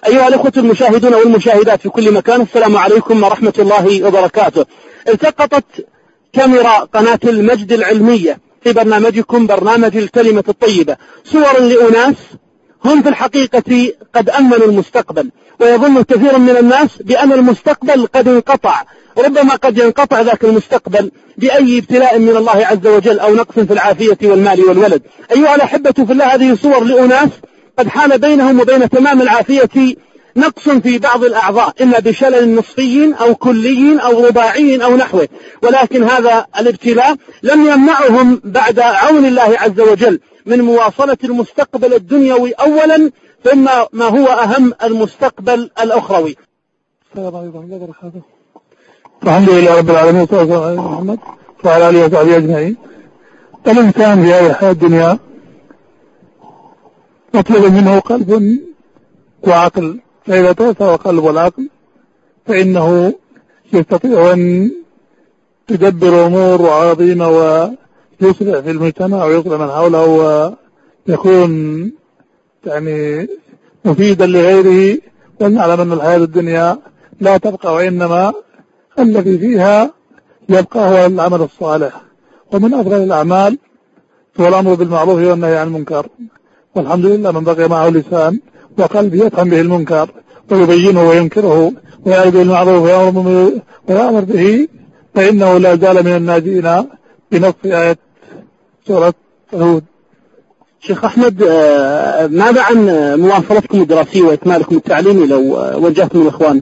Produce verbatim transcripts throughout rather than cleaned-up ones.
أيها الأخوة المشاهدون والمشاهدات في كل مكان، السلام عليكم ورحمة الله وبركاته. التقطت كاميرا قناة المجد العلمية في برنامجكم برنامج الكلمة الطيبة صور لأناس هم في الحقيقة قد أمنوا المستقبل، ويظن كثير من الناس بأن المستقبل قد انقطع. ربما قد ينقطع ذاك المستقبل بأي ابتلاء من الله عز وجل أو نقص في العافية والمال والولد. أيها الأحبة في الله، هذه صور لأناس قد حال بينهم وبين تمام العافية نقص في بعض الأعضاء، إما بشلل نصفي أو كلي أو رباعي أو نحوه، ولكن هذا الابتلاء لم يمنعهم بعد عون الله عز وجل من مواصلة المستقبل الدنيوي أولا، ثم ما هو أهم المستقبل الأخروي. السلام عليكم ورحمة الله وبركاته. الحمد لله رب العالمين، والصلاة والسلام على محمد وعلى آله وصحبه أجمعين. الإنسان في هذه الحياة الدنيا مطلوب منه قلب وعقل، فإذا توسع قلب والعقل فإنه يستطيع أن يدبر أمور عظيمة ويصلح في المجتمع ويصلح من حوله ويكون يعني مفيدا لغيره. ولنعلم أن الحياة الدنيا لا تبقى، وإنما الذي فيها يبقى هو العمل الصالح، ومن أفضل الأعمال هو الأمر بالمعروف والنهي عن المنكر. والحمد لله من بقي معه لسان وقلب يفهم به المنكر ويبينه وينكره ويأمر بالمعروف ويأمر به، فإنه لا زال من الناجين بنص آية سورة هود. شيخ أحمد، ماذا عن مواصلتكم الدراسية وإكمالكم التعليمي لو وجهتم الإخوان؟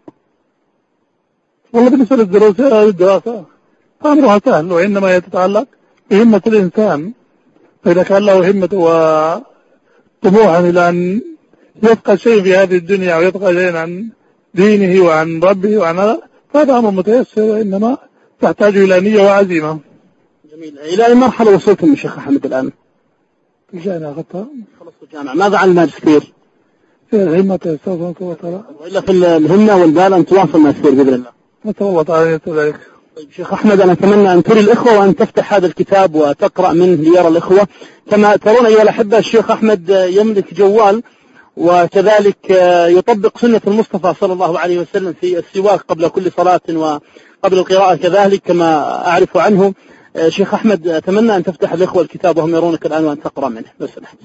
والله بالنسبة للدراسة أمرها سهل، وإنما يتتعلق بهمة الإنسان. فإذا كان له همة وطموحا إلى أن يبقى شيء في هذه الدنيا ويبقى شيء عن دينه وعن ربه وعن هذا، فهذا أمر متيسر، وإنما تحتاج إلى نية وعزيمة. جميل. إلى أي مرحلة وصلتم يا شيخ أحمد الآن؟ الجامعة أخذتها. خلصت الجامعة. ماذا عن الماجستير؟ الهمة تستوصل وترى. وإلا في الهمة والبال أن تواصل الماجستير بإذن الله. نسأل الله تعالى يتبارك. طيب شيخ أحمد، أنا أتمنى أن تري الإخوة وأن تفتح هذا الكتاب وتقرأ منه ليرى الإخوة. كما ترون أيها الأحبة، الشيخ أحمد يملك جوال، وكذلك يطبق سنة المصطفى صلى الله عليه وسلم في السواك قبل كل صلاة وقبل القراءة كذلك كما أعرف عنه. شيخ أحمد، أتمنى أن تفتح الإخوة الكتاب وهم يرونك الآن وأن تقرأ منه لو سمحت.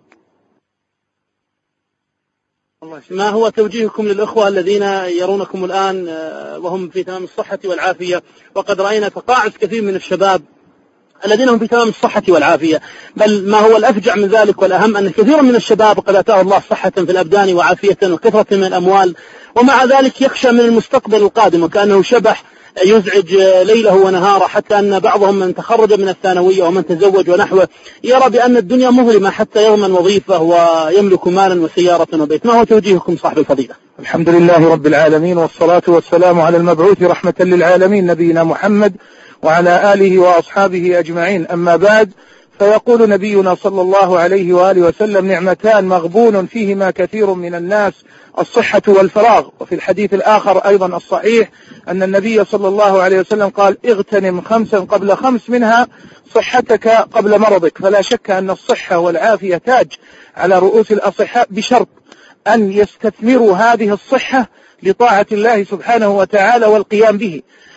ما هو توجيهكم للأخوة الذين يرونكم الآن وهم في تمام الصحة والعافية، وقد رأينا تقاعس كثير من الشباب الذين هم في تمام الصحة والعافية، بل ما هو الأفجع من ذلك والأهم أن كثيرا من الشباب قد أتاه الله صحة في الأبدان وعافية وكثرة من الأموال، ومع ذلك يخشى من المستقبل القادم وكأنه شبح يزعج ليله ونهاره، حتى أن بعضهم من تخرج من الثانوية ومن تزوج ونحوه يرى بأن الدنيا مظلمة حتى يضمن وظيفة ويملك مالا وسيارة وبيت. ما هو توجيهكم صاحب الفضيلة؟ الحمد لله رب العالمين، والصلاة والسلام على المبعوث رحمة للعالمين نبينا محمد وعلى آله وأصحابه أجمعين. أما بعد، فيقول نبينا صلى الله عليه وآله وسلم: نعمتان مغبون فيهما كثير من الناس، الصحة والفراغ. وفي الحديث الآخر أيضا الصحيح أن النبي صلى الله عليه وسلم قال: اغتنم خمسا قبل خمس، منها صحتك قبل مرضك. فلا شك أن الصحة والعافية تاج على رؤوس الأصحاء، بشرط أن يستثمروا هذه الصحة لطاعة الله سبحانه وتعالى والقيام به.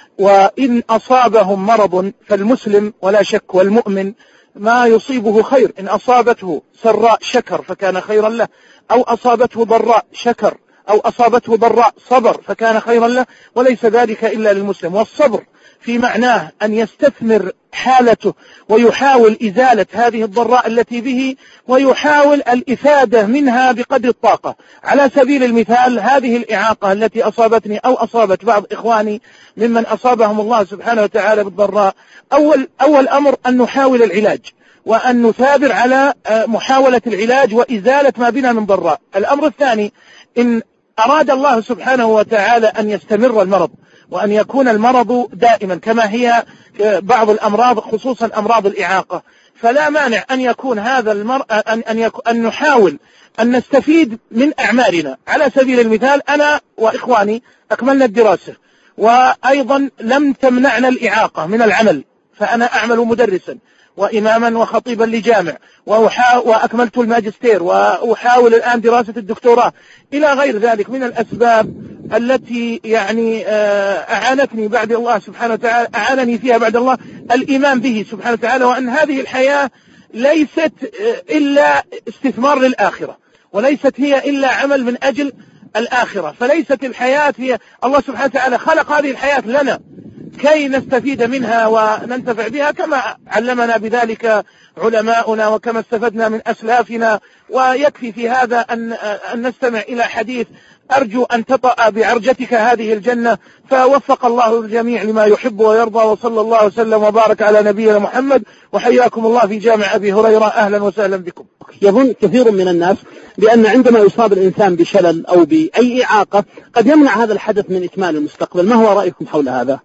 وإن أصابهم مرض فالمسلم ولا شك والمؤمن ما يصيبه خير، إن أصابته سراء شكر فكان خيرا له، أو أصابته ضراء شكر، أو أصابته ضراء صبر فكان خيرا له، وليس ذلك إلا للمسلم. والصبر في معناه أن يستثمر حالته ويحاول إزالة هذه الضراء التي به، ويحاول الإفادة منها بقدر الطاقة. على سبيل المثال، هذه الإعاقة التي أصابتني أو أصابت بعض إخواني ممن أصابهم الله سبحانه وتعالى بالضراء، أول, أول أمر أن نحاول العلاج، وأن نثابر على محاولة العلاج وإزالة ما بنا من ضراء. الأمر الثاني، إن أراد الله سبحانه وتعالى أن يستمر المرض وأن يكون المرض دائما كما هي بعض الأمراض، خصوصا أمراض الإعاقة، فلا مانع أن يكون هذا المرض أن, أن, يكون أن نحاول أن نستفيد من أعمالنا. على سبيل المثال، أنا وإخواني أكملنا الدراسة، وأيضا لم تمنعنا الإعاقة من العمل، فأنا أعمل مدرسا، وإماما وخطيبا لجامع، وأكملت الماجستير وأحاول الآن دراسة الدكتوراه إلى غير ذلك من الأسباب التي يعني أعانتني بعد الله سبحانه وتعالى أعانني فيها بعد الله الإيمان به سبحانه وتعالى، وأن هذه الحياة ليست إلا استثمار للآخرة، وليست هي إلا عمل من أجل الآخرة. فليست الحياة هي الله سبحانه وتعالى خلق هذه الحياة لنا كي نستفيد منها وننتفع بها كما علمنا بذلك علماؤنا وكما استفدنا من أسلافنا. ويكفي في هذا أن, أن نستمع إلى حديث أرجو أن تطأ بعرجتك هذه الجنة، فوفق الله الجميع لما يحب ويرضى، وصلى الله وسلم وبارك على نبينا محمد، وحياكم الله في جامع أبي هريرة، أهلا وسهلا بكم. يظن كثير من الناس بأن عندما يصاب الإنسان بشلل أو بأي إعاقة قد يمنع هذا الحدث من إكمال المستقبل، ما هو رأيكم حول هذا؟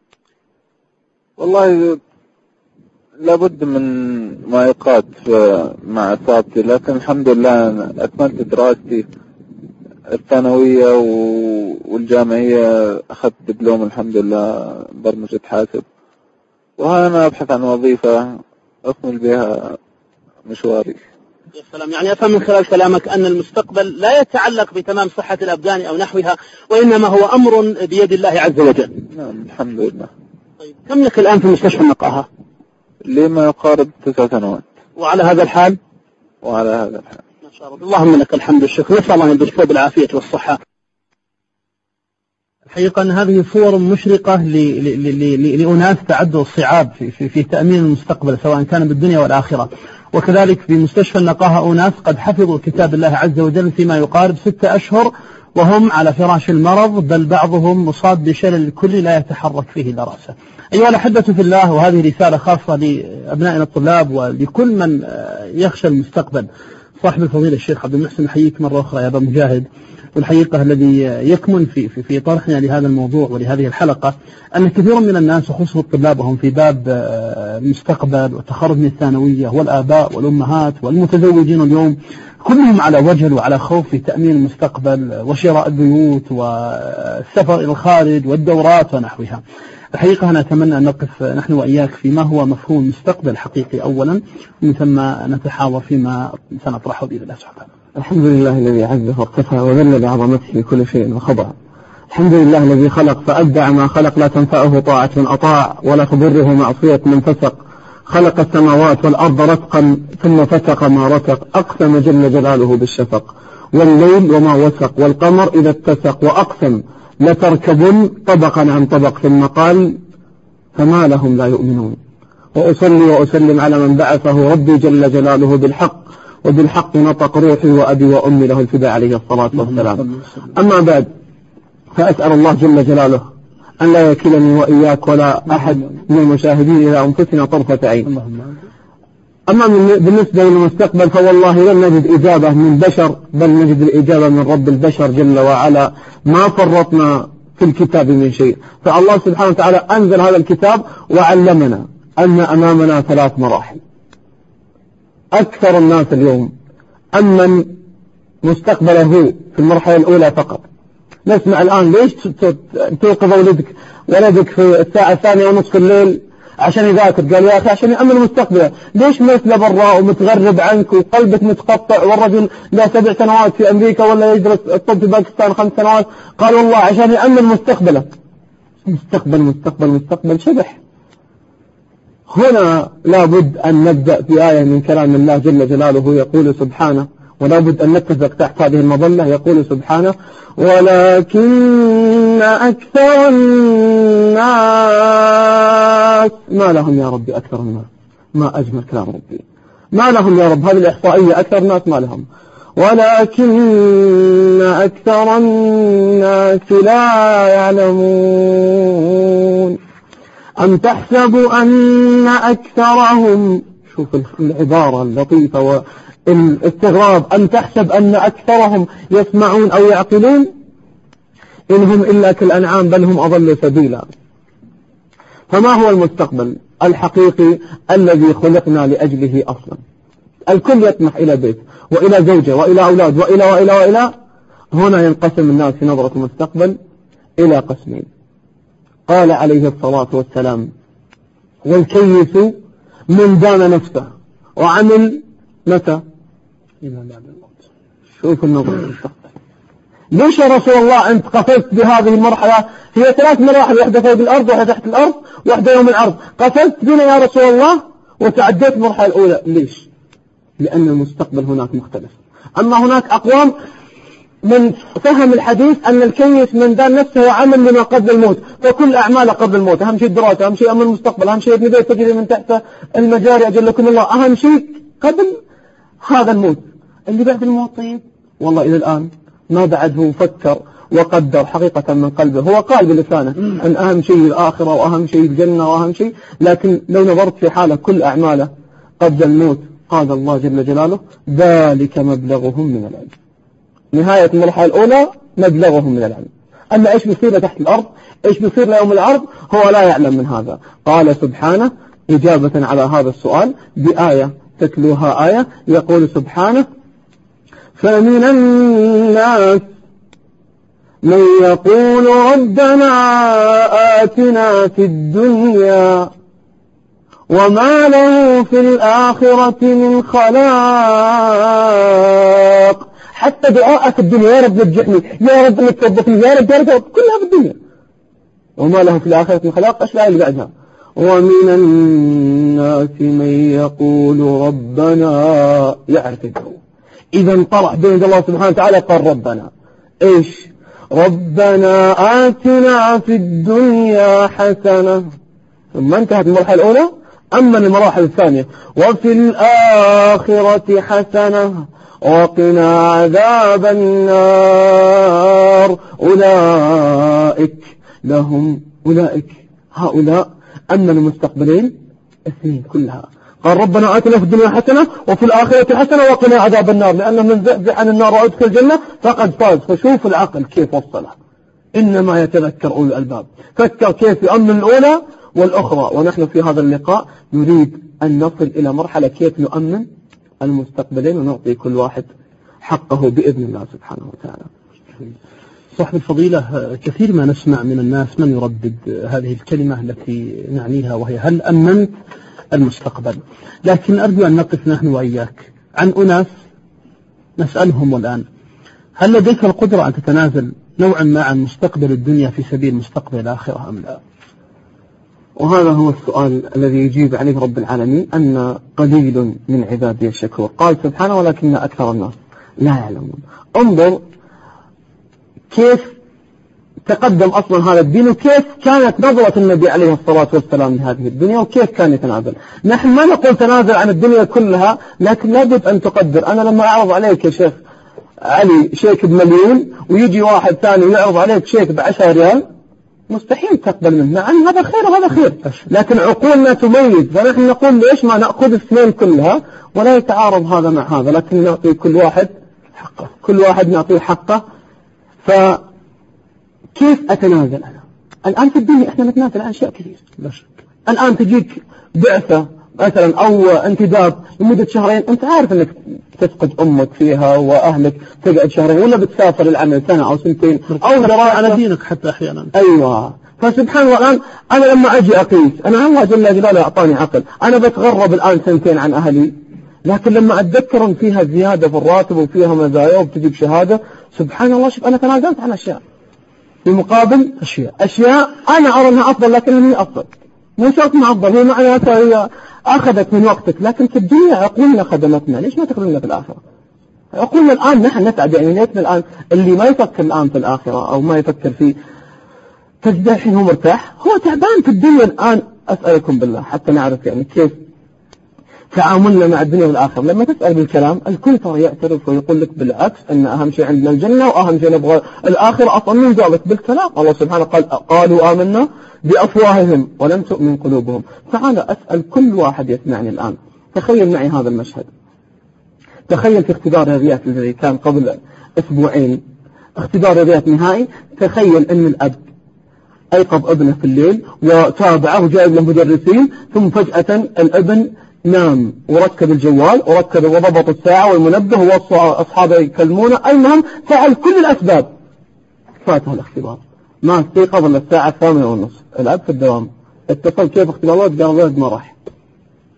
والله لابد من معيقات مع إصابتي، لكن الحمد لله أكملت دراستي الثانوية والجامعية، أخذت دبلوم الحمد لله برمجة حاسب، وأنا أبحث عن وظيفة أكمل بها مشواري. يا سلام، يعني أفهم من خلال كلامك أن المستقبل لا يتعلق بتمام صحة الأبدان أو نحوها، وإنما هو أمر بيد الله عز وجل. نعم الحمد لله. طيب، كم لك الآن في مستشفى النقاهة؟ لما يقارب تسع سنوات. وعلى هذا الحال؟ وعلى هذا الحال ما شاء الله، اللهم لك الحمد والشكر، نسأل الله أن يبارك بالعافية والصحة. الحقيقة أن هذه صور مشرقة لأناس تعدوا الصعاب في, في, في تأمين المستقبل سواء كان بالدنيا والآخرة. وكذلك في مستشفى النقاهة أناس قد حفظوا كتاب الله عز وجل فيما يقارب ستة أشهر وهم على فراش المرض، بل بعضهم مصاب بشلل كلي لا يتحرك فيه إلا رأسه. أيها الأحبة في الله، وهذه رسالة خاصة لأبنائنا الطلاب ولكل من يخشى المستقبل. صاحب الفضيلة الشيخ عبد المحسن نحييك مرة أخرى يا أبا مجاهد. والحقيقة الذي يكمن في, في, في طرحنا لهذا الموضوع ولهذه الحلقة أن كثير من الناس وخصوصا الطلاب وهم في باب المستقبل والتخرج من الثانوية والآباء والأمهات والمتزوجين اليوم كلهم على وجل وعلى خوف في تأمين المستقبل وشراء البيوت والسفر إلى الخارج والدورات ونحوها. الحقيقة أنا أتمنى أن نقف نحن وإياك فيما هو مفهوم المستقبل حقيقي أولا، ومن ثم نتحاور فيما سنطرحه بإذن الله سبحانه. الحمد لله الذي عز وارتفع وذل بعظمته لكل شيء وخضع. الحمد لله الذي خلق فأبدع ما خلق، لا تنفعه طاعة من أطاع ولا تضره معصية من فسق. خلق السماوات والأرض رتقا ثم فسق ما رتق، أقسم جل جلاله بالشفق والليل وما وسق والقمر إذا اتسق، وأقسم لتركبن طبقا عن طبق ثم قال فما لهم لا يؤمنون. وأصلي وأسلم على من بعثه ربي جل جلاله بالحق، وبالحق نطق روحي وأبي وأمي له الفداء عليه الصلاة والسلام. أما بعد، فأسأل الله جل جلاله أن لا يكلني وإياك ولا أحد من المشاهدين إلى أنفسنا طرفة عين. أما بالنسبة للمستقبل فوالله لن نجد إجابة من بشر، بل نجد الإجابة من رب البشر جل وعلا. ما فرطنا في الكتاب من شيء، فالله سبحانه وتعالى أنزل هذا الكتاب وعلمنا أن أمامنا ثلاث مراحل. أكثر الناس اليوم أمن مستقبله في المرحلة الأولى فقط. نسمع الآن ليش توقف ولدك ولدك في الساعة الثانية ونصف الليل عشان يذاكر؟ قال يا أخي عشان يأمن مستقبله. ليش مثل برا ومتغرب عنك وقلبك متقطع، والرجل له سبع سنوات في أمريكا ولا يدرس الطب في باكستان خمس سنوات؟ قال والله عشان يأمن مستقبله. مستقبل مستقبل مستقبل شبح. هنا لابد أن نبدأ في آية من كلام الله جل جلاله يقول سبحانه، ولا بد أن نتفق تحت هذه المظلة. يقول سبحانه ولكن أكثر الناس ما لهم يا ربي أكثر الناس. ما أجمل كلام ربي، ما لهم يا رب. هذه الإحصائية أكثر الناس ما لهم. ولكن أكثر الناس لا يعلمون. أم تحسب أن أكثرهم، شوف العبارة اللطيفة والاستغراب، أم تحسب أن أكثرهم يسمعون أو يعقلون؟ إنهم إلا كالأنعام بل هم أضل سبيلا. فما هو المستقبل الحقيقي الذي خلقنا لأجله أصلا؟ الكل يطمح إلى بيت وإلى زوجة وإلى أولاد وإلى وإلى وإلى. هنا ينقسم الناس في نظرة المستقبل إلى قسمين. قال عليه الصلاة والسلام والكيس من دان نفسه وعمل متى؟ شوف النظر. ليش يا رسول الله أنت قفزت بهذه المرحلة؟ هي ثلاث مراحل، واحدة فوق الأرض، واحدة تحت الأرض، واحدة يوم العرض. قفزت بنا يا رسول الله وتعديت المرحلة الأولى. ليش؟ لأن المستقبل هناك مختلف. أما هناك أقوام من فهم الحديث أن الكيس من دان نفسه وعمل لما قبل الموت، فكل أعماله قبل الموت. أهم شيء الدراسة، أهم شيء أمن المستقبل، أهم شيء ابن بيت تجري من تحت المجاري أجلكم الله، أهم شيء قبل هذا الموت. اللي بعد الموت طيب والله إلى الآن ما بعد هو فكر وقدر حقيقة من قلبه. هو قال بلسانه أن أهم شيء الآخرة وأهم شيء الجنة وأهم شيء، لكن لو نظرت في حاله كل أعماله قبل الموت قال الله جل جلاله ذلك مبلغهم من العلم. نهاية المرحلة الأولى مبلغهم من العلم. أما إيش بيصير تحت الأرض، إيش بيصير ليوم العرض، هو لا يعلم من هذا. قال سبحانه إجابة على هذا السؤال بآية تتلوها آية، يقول سبحانه فمن الناس من يقول ربنا آتنا في الدنيا وما له في الآخرة من خلاق. حتى دعاء في الدنيا يا رب نجحني، يا رب نتوظفني، يا رب يا رب، كلها في الدنيا. وما له في الآخرة من خلاق. ايش الآية اللي بعدها؟ ومن الناس من يقول ربنا، يعرف الجو إذا طلع بين الله سبحانه وتعالى قال ربنا إيش؟ ربنا آتنا في الدنيا حسنة، ثم انتهت المرحلة الأولى. أما المراحل الثانية وفي الآخرة حسنة وقنا عذاب النار أولئك لهم أولئك هؤلاء أما المستقبلين اثنين كلها. قال ربنا آتنا في الدنيا حسنة وفي الآخرة حسنة وقنا عذاب النار، لأن من زحزح عن النار وأدخل الجنة فقد فاز. فشوف العقل كيف وصله، إنما يتذكر أولو الألباب. فكر كيف يؤمن الأولى والأخرى. ونحن في هذا اللقاء نريد أن نصل إلى مرحلة كيف نؤمن المستقبلين ونعطي كل واحد حقه بإذن الله سبحانه وتعالى. صاحب الفضيلة، كثير ما نسمع من الناس من يردد هذه الكلمة التي نعنيها، وهي هل أمنت المستقبل؟ لكن أرجو أن نقف نحن وإياك عن أناس نسألهم الآن هل لديك القدرة أن تتنازل نوعا ما عن مستقبل الدنيا في سبيل مستقبل الآخرة أم لا؟ وهذا هو السؤال الذي يجيب عليه رب العالمين أن قليل من عبادي الشكور. قال سبحانه ولكن أكثر الناس لا يعلمون. انظر كيف تقدم أصلا هذا الدين وكيف كانت نظرة النبي عليه الصلاة والسلام لهذه الدنيا وكيف كان يتنازل. نحن ما نقول تنازل عن الدنيا كلها، لكن لابد أن تقدر. أنا لما أعرض عليك يا شيخ علي شيك بمليون ويجي واحد ثاني يعرض عليك شيك بعشرة ريال، مستحيل تقبل منه. نعم هذا خير وهذا خير، لكن عقولنا تميز. فنحن نقول ليش ما نأخذ اثنين كلها ولا يتعارض هذا مع هذا، لكن نعطي كل واحد حقه، كل واحد نعطيه حقه. فكيف أتنازل أنا؟ الآن في الدنيا إحنا نتنازل عن أشياء كثير. الآن تجيك بعثة مثلا أو انتداب لمدة شهرين، أنت عارف أنك تفقد أمك فيها وأهلك تقعد شهرين، ولا بتسافر العمل سنة أو سنتين أو دراء على دينك حتى أحيانا. أيوة. فسبحان الله الآن أنا لما أجي أقيس، أنا الله جل جلاله أعطاني عقل، أنا بتغرب الآن سنتين عن أهلي، لكن لما أتذكر أن فيها زيادة في الراتب وفيها مزايا وبتجيب شهادة، سبحان الله شوف أنا تنازلت عن أشياء في مقابل أشياء أشياء أنا أرى أنها أفضل، لكن هي أفضل. مو شرط ما أفضل، هي معناتها هي أخذت من وقتك، لكن في الدنيا عقولنا خدمتنا، ليش ما تخدمنا في الآخرة؟ عقولنا الآن نحن نتعب، يعني نيتنا الآن اللي ما يفكر الآن في الآخرة أو ما يفكر في تجده الحين هو مرتاح، هو تعبان في الدنيا الآن. أسألكم بالله حتى نعرف يعني كيف تعاملنا مع الدنيا والآخرة. لما تسأل بالكلام الكل ترى يعترف ويقول لك بالعكس أن أهم شيء عندنا الجنة وأهم شيء نبغى الآخرة. أصلا من ذلك بالكلام الله سبحانه قال قالوا آمنا بأفواههم ولم تؤمن قلوبهم. تعال أسأل كل واحد يسمعني الآن، تخيل معي هذا المشهد. تخيل في اختبار رياضيات الذي كان قبل أسبوعين، اختبار رياضيات نهائي. تخيل أن الأب أيقظ ابنه في الليل وتابعه وجايب له مدرسين، ثم فجأة الابن نام وركب الجوال وركب وضبط الساعة والمنبه ووصى أصحابه يكلمونه. المهم فعل كل الأسباب، فاته الاختبار، ما استيقظ إلا الساعة الثامنة والنصف. الأب في الدوام، اتصل كيف اختبار الولد؟ قال الولد ما راح.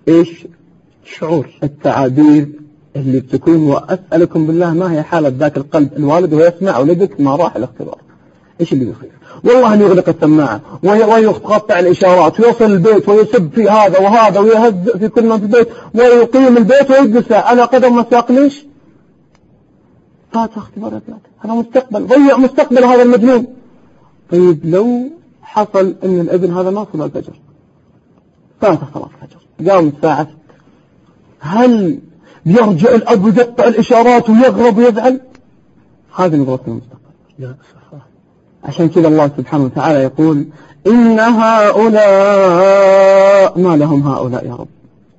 إيش شعور التعابير اللي بتكون. وأسألكم بالله ما هي حالة ذاك القلب الوالد وهو يسمع ولدك ما راح الاختبار، إيش اللي بيصير؟ والله أن يغلق السماعة ويقطع الإشارات ويوصل البيت ويسب في هذا وهذا ويهز في كل ما في البيت ويقيم البيت ويجلس على قدر ما ساق. ليش؟ فات اختبار يا بلاد، هذا مستقبل، ضيع مستقبل هذا المجنون. طيب لو حصل أن الابن هذا ما صلى الفجر، فات صلاة الفجر، قام الساعة ستة، هل يرجع الأب ويقطع الإشارات ويغرب ويزعل؟ هذه نظرة المستقبل. لا صح. عشان كذا الله سبحانه وتعالى يقول إن هؤلاء ما لهم هؤلاء يا رب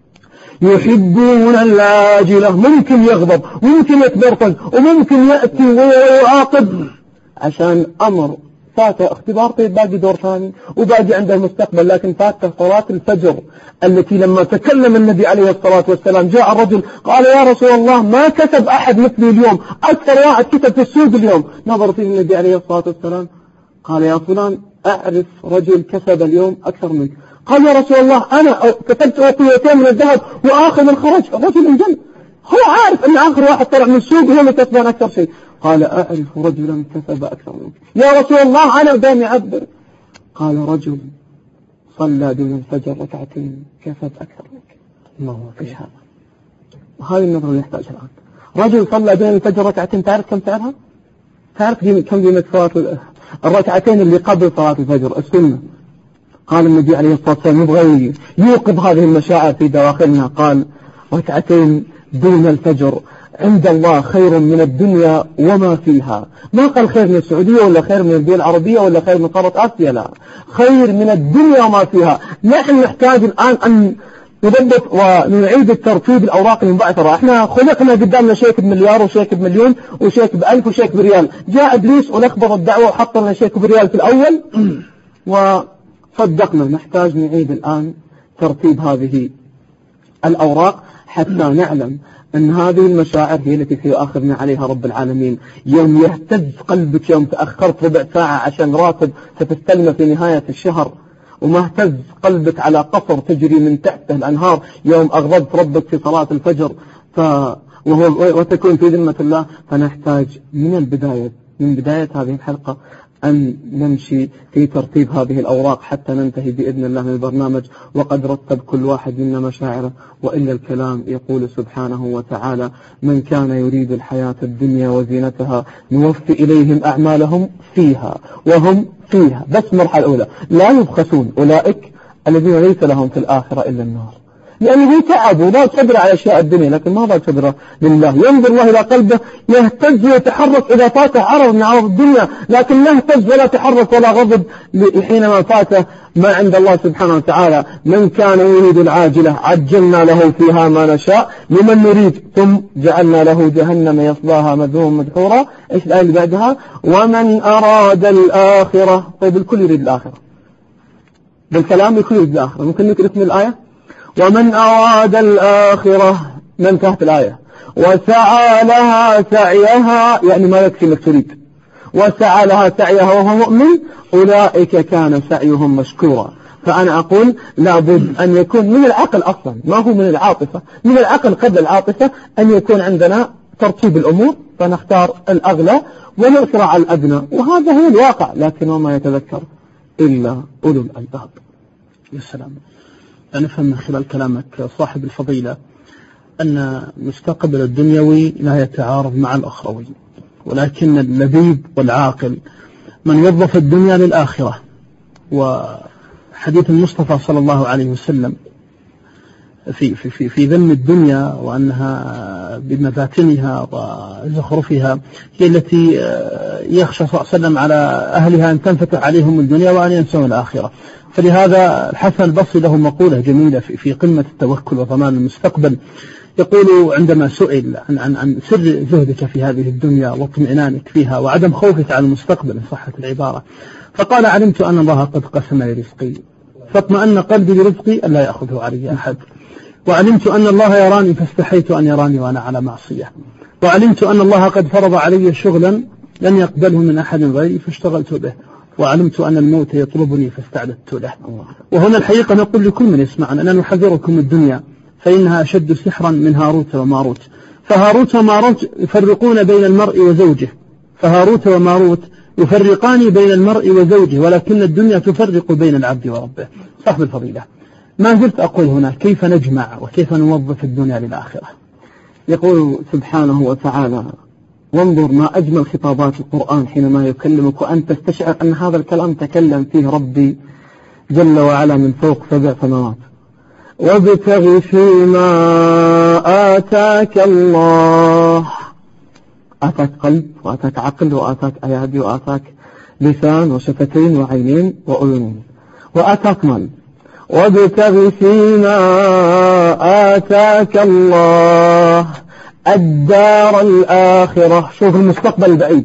يحبون العاجلة. ممكن يغضب وممكن يتبرطج وممكن يأتي ويعاقب عشان أمر فاته اختبار. طيب باقي دور ثاني وباقي عنده المستقبل، لكن فاته صلاة الفجر التي لما تكلم النبي عليه الصلاة والسلام جاء الرجل قال يا رسول الله ما كسب أحد مثلي اليوم، أكثر واحد كسب في السوق اليوم. نظر فيه النبي عليه الصلاة والسلام قال يا فلان أعرف رجل كسب اليوم أكثر منك. قال يا رسول الله أنا كسبت أوقيتين من الذهب وآخذ الخرج. الرجل انجن، هو عارف أن آخر واحد طلع من السوق هو اللي كسبان أكثر شيء. قال أعرف رجلا كسب أكثر منك يا رسول الله أنا قدامي عبر. قال رجل صلى دون الفجر ركعتين كسب أكثر منك. الله إيش هذا؟ وهذه النظرة اللي يحتاجها الآن. رجل صلى دون الفجر ركعتين، تعرف كم سعرها؟ تعرف كم قيمة صلاة الركعتين اللي قبل صلاة الفجر السنة؟ قال النبي عليه الصلاة والسلام يبغى يوقظ هذه المشاعر في دواخلنا، قال ركعتين دون الفجر عند الله خير من الدنيا وما فيها. ما قال خير من السعودية ولا خير من الدول العربية ولا خير من قارة آسيا، لا، خير من الدنيا وما فيها. نحن نحتاج الآن أن نضبط ونعيد الترتيب الأوراق المبعثرة. احنا خلقنا قدامنا شيك بمليار وشيك بمليون وشيك بألف وشيك بريال. جاء إبليس ولخبط الدعوة وحط لنا شيك بريال في الأول وصدقنا. نحتاج نعيد الآن ترتيب هذه الأوراق حتى نعلم أن هذه المشاعر هي التي سيؤاخذنا عليها رب العالمين. يوم يهتز قلبك، يوم تأخرت ربع ساعة عشان راتب ستستلمه في نهاية الشهر، وما اهتز قلبك على قصر تجري من تحته الأنهار، يوم أغضبت ربك في صلاة الفجر ف... وهو... وتكون في ذمة الله. فنحتاج من البداية من بداية هذه الحلقة أن نمشي في ترتيب هذه الأوراق حتى ننتهي بإذن الله من البرنامج وقد رتب كل واحد منا مشاعره. وإلا الكلام يقول سبحانه وتعالى من كان يريد الحياة الدنيا وزينتها نوفي إليهم أعمالهم فيها وهم فيها. بس مرحلة أولى لا يبخسون أولئك الذين ليس لهم في الآخرة إلا النار. يعني هو تعب وضاق صبر على أشياء الدنيا لكن ما ضاق صبره لله. ينظر الله إلى قلبه يهتز ويتحرك إذا فاته عرض من عرض الدنيا، لكن لا يهتز ولا تحرك ولا غضب حينما فاته ما عند الله سبحانه وتعالى. من كان يريد العاجلة عجلنا له فيها ما نشاء لمن نريد ثم جعلنا له جهنم يصلاها مذموما مدحورا. إيش الآية اللي بعدها؟ ومن أراد الآخرة. طيب الكل يريد الآخرة بالكلام، الكل يريد الآخرة. ممكن نكتب من الآية ومن أراد الآخرة ما انتهت الآية وسعى لها سعيها، يعني ما يكفي انك تريد، وسعى لها سعيها وهو مؤمن أولئك كان سعيهم مشكورا. فأنا أقول لابد أن يكون من العقل أصلا، ما هو من العاطفة، من العقل قبل العاطفة أن يكون عندنا ترتيب الأمور فنختار الأغلى ونؤثر على الأدنى، وهذا هو الواقع. لكن وما يتذكر إلا أولو الألباب. يا سلام. نفهم من خلال كلامك صاحب الفضيلة أن مستقبل الدنيوي لا يتعارض مع الأخروي، ولكن اللبيب والعاقل من وظف الدنيا للآخرة. وحديث المصطفى صلى الله عليه وسلم في في في في ذم الدنيا وأنها بمفاتنها وزخرفها هي التي يخشى صلى الله عليه وسلم على أهلها أن تنفتح عليهم الدنيا وأن ينسوا الآخرة. فلهذا الحسن البصري له مقولة جميلة في في قمة التوكل وضمان المستقبل. يقول عندما سئل عن عن عن سر زهدك في هذه الدنيا واطمئنانك فيها وعدم خوفك على المستقبل إن صحت العبارة، فقال علمت أن الله قد قسم لي رزقي فاطمأن قلبي برزقي ألا يأخذه علي أحد، وعلمت أن الله يراني فاستحيت أن يراني وأنا على معصية، وعلمت أن الله قد فرض علي شغلا لن يقبله من أحد غيري فاشتغلت به، وعلمت أن الموت يطلبني فاستعددت له. وهنا الحقيقة نقول لكل من يسمعنا أننا نحذركم الدنيا فإنها أشد سحرا من هاروت وماروت. فهاروت وماروت يفرقون بين المرء وزوجه، فهاروت وماروت يفرقان بين المرء وزوجه، ولكن الدنيا تفرق بين العبد وربه. صاحب الفضيلة، ما زلت أقول هنا كيف نجمع وكيف نوظف الدنيا للآخرة. يقول سبحانه وتعالى: وانظر ما أجمل خطابات القرآن حينما يكلمك وأنت تستشعر أن هذا الكلام تكلم فيه ربي جل وعلا من فوق سبع سماوات. وابتغ فيما آتاك الله، آتاك قلب وآتاك عقل وآتاك أيادي وآتاك لسان وشفتين وعينين وأذنين وآتاك مال. وابتغ فيما آتاك الله الدار الآخرة، شوف المستقبل البعيد.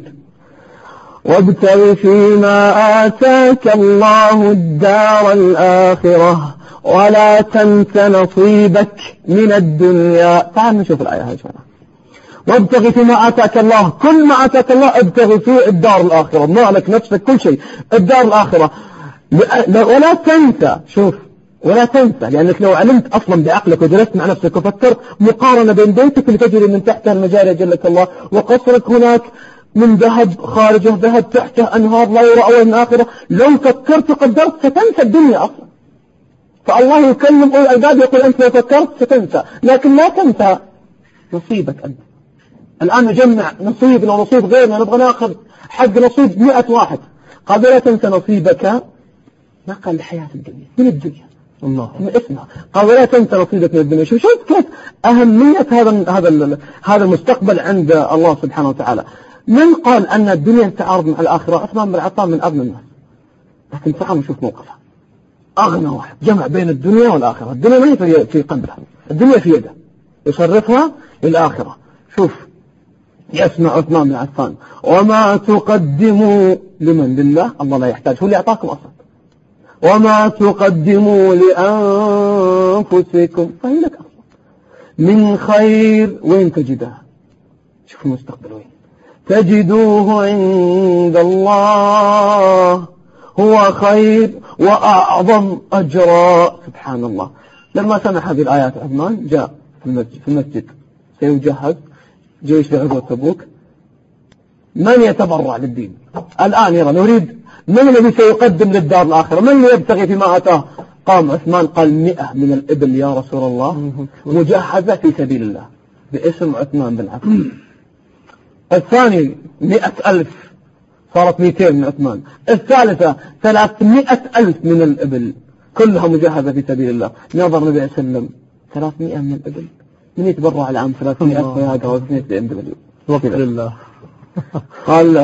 وابتغ فيما آتاك الله الدار الآخرة ولا تنس نصيبك من الدنيا. تعال نشوف الآية هاي شوية. وابتغ فيما آتاك الله، كل ما آتاك الله ابتغ فيه الدار الآخرة، مالك نفسك كل شيء الدار الآخرة. ولا تنسى، شوف ولا تنسى، لأنك لو علمت أصلا بعقلك وجلست مع نفسك وفكرت مقارنة بين بيتك اللي تجري من تحتها المجاري جلك الله وقصرك هناك من ذهب خارجه ذهب تحته أنهار لا يرى أول من آخره، لو فكرت وقدرت ستنسى الدنيا أصلا. فالله يكلم أولي الألباب يقول أنت لو فكرت ستنسى، لكن لا تنسى نصيبك أنت. الآن نجمع نصيب ونصيب غيرنا، نبغى ناخذ حق نصيب مئة واحد، قال لا تنسى نصيبك ما قال الحياة الدنيا من الدنيا. الله اسمع، قال ولا تنسى نصيبك من الدنيا. شوف شوف كيف أهمية هذا هذا هذا المستقبل عند الله سبحانه وتعالى. من قال أن الدنيا تعارض مع الآخرة؟ عثمان بن عفان من أغنى الناس، لكن تعال نشوف موقفه. أغنى واحد جمع بين الدنيا والآخرة. الدنيا ما هي في قلبه، الدنيا في يده يصرفها للآخرة. شوف يسمع عثمان بن عفان: وما تقدموا لمن؟ لله، الله لا يحتاج، هو اللي أعطاكم أصلا. وما تقدموا لأنفسكم فهي لك أصلا من خير وين تجدها؟ شوف المستقبل وين تجدوه عند الله هو خير وأعظم أجرا. سبحان الله. لما سمع هذه الآيات عثمان جاء في المسجد, في المسجد سيجهز جيش لغزوة تبوك. من يتبرع للدين الآن؟ يرى نريد من الذي سيقدم للدار الآخرة؟ من اللي يبتغي فيما آتاه؟ قام عثمان قال مئة من الإبل يا رسول الله مجهزة في سبيل الله باسم عثمان بن عفان. الثاني مئة ألف، صارت مئتين من عثمان. الثالثة ثلاثمائة ألف من الإبل كلها مجهزة في سبيل الله. نظر النبي صلى الله عليه وسلم ثلاثمائة من الإبل، من يتبرع العام ثلاثمائة فيها واثنين بالإبل وقت لله. قال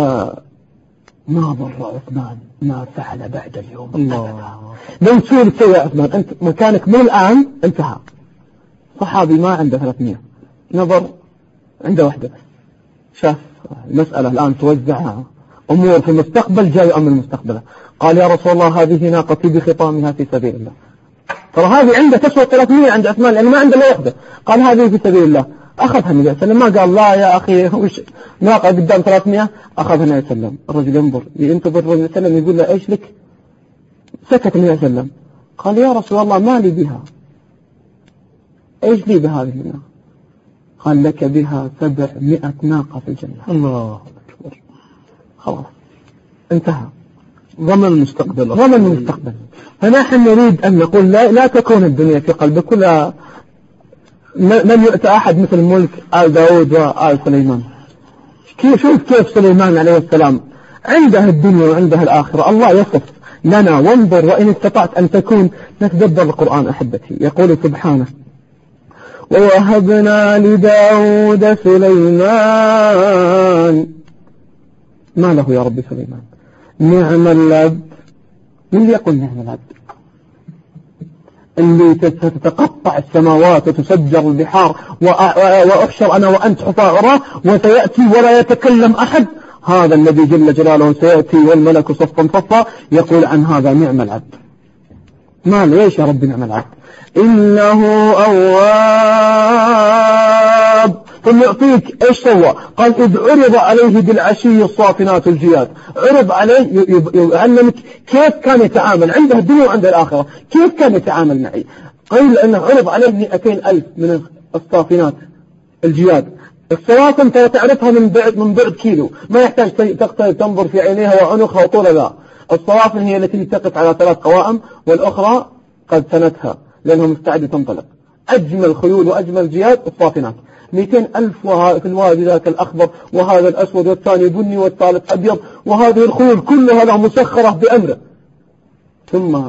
ما ضر عثمان ما فعل بعد اليوم الله. لو تسوي تسوي يا عثمان أنت مكانك من الآن انتهى. صحابي ما عنده ثلاثمائة، نظر عنده واحدة بس، شاف المسألة الآن توزعها أمور في المستقبل، جاي أمر المستقبل. قال يا رسول الله هذه ناقتي بخطامها في سبيل الله. ترى هذه عنده تسوى ثلاثمائة عند عثمان لأنه ما عنده إلا واحدة. قال هذه في سبيل الله. أخذها النبي صلى الله عليه وسلم، ما قال لا يا أخي وش ناقة قدام ثلاثمائة. أخذها النبي صلى الله عليه وسلم. الرجل ينظر ينتظر الرجل صلى الله عليه وسلم يقول له إيش لك؟ سكت النبي صلى الله عليه وسلم. قال يا رسول الله ما لي بها. إيش لي بهذه الناقة؟ قال لك بها سبعمائة ناقة في الجنة. الله أكبر. خلاص انتهى، ضمن المستقبل ضمن المستقبل. فنحن نريد أن نقول لا, لا تكون الدنيا في قلبك، ولا من يؤتى أحد مثل ملك آل داود وآل سليمان. كيف شوف كيف سليمان عليه السلام عنده الدنيا وعنده الآخرة. الله يصف لنا وانظر وإن استطعت أن تكون نتدبر القرآن أحبتي. يقول سبحانه ووهبنا لداود سليمان. ما له يا رب سليمان؟ نعم العبد. من اللي يقول نعم العبد؟ اللي تتقطع السماوات وتسجر البحار وأحشر أنا وأنت حفاة عراة وسيأتي ولا يتكلم أحد. هذا الذي جل جلاله سيأتي والملك صفا صفا يقول عن هذا نعم العبد. ما ليش يا رب نعم العبد؟ إنه أواب. ثم يعطيك إيش سوى؟ قال إذ عرض عليه بالعشي الصافنات الجياد. عرض عليه يعلمك كيف كان يتعامل عنده الدنيا وعنده الآخرة، كيف كان يتعامل معي. قيل أنه عرض عليه مئتين ألف من الصافنات الجياد. الصوافن ترى تعرفها من بعد من بعد كيلو، ما يحتاج تقترب تنظر في عينيها وعنقها وطولها، لا. الصوافن هي التي تقف على ثلاث قوائم، والأخرى قد ثنتها لأنها مستعدة تنطلق. أجمل خيول وأجمل جياد الصافنات. مئتين ألف في الوادي ذاك الأخضر، وهذا الأسود والثاني بني والثالث أبيض، وهذه الخيول كلها لها مسخرة بأمره. ثم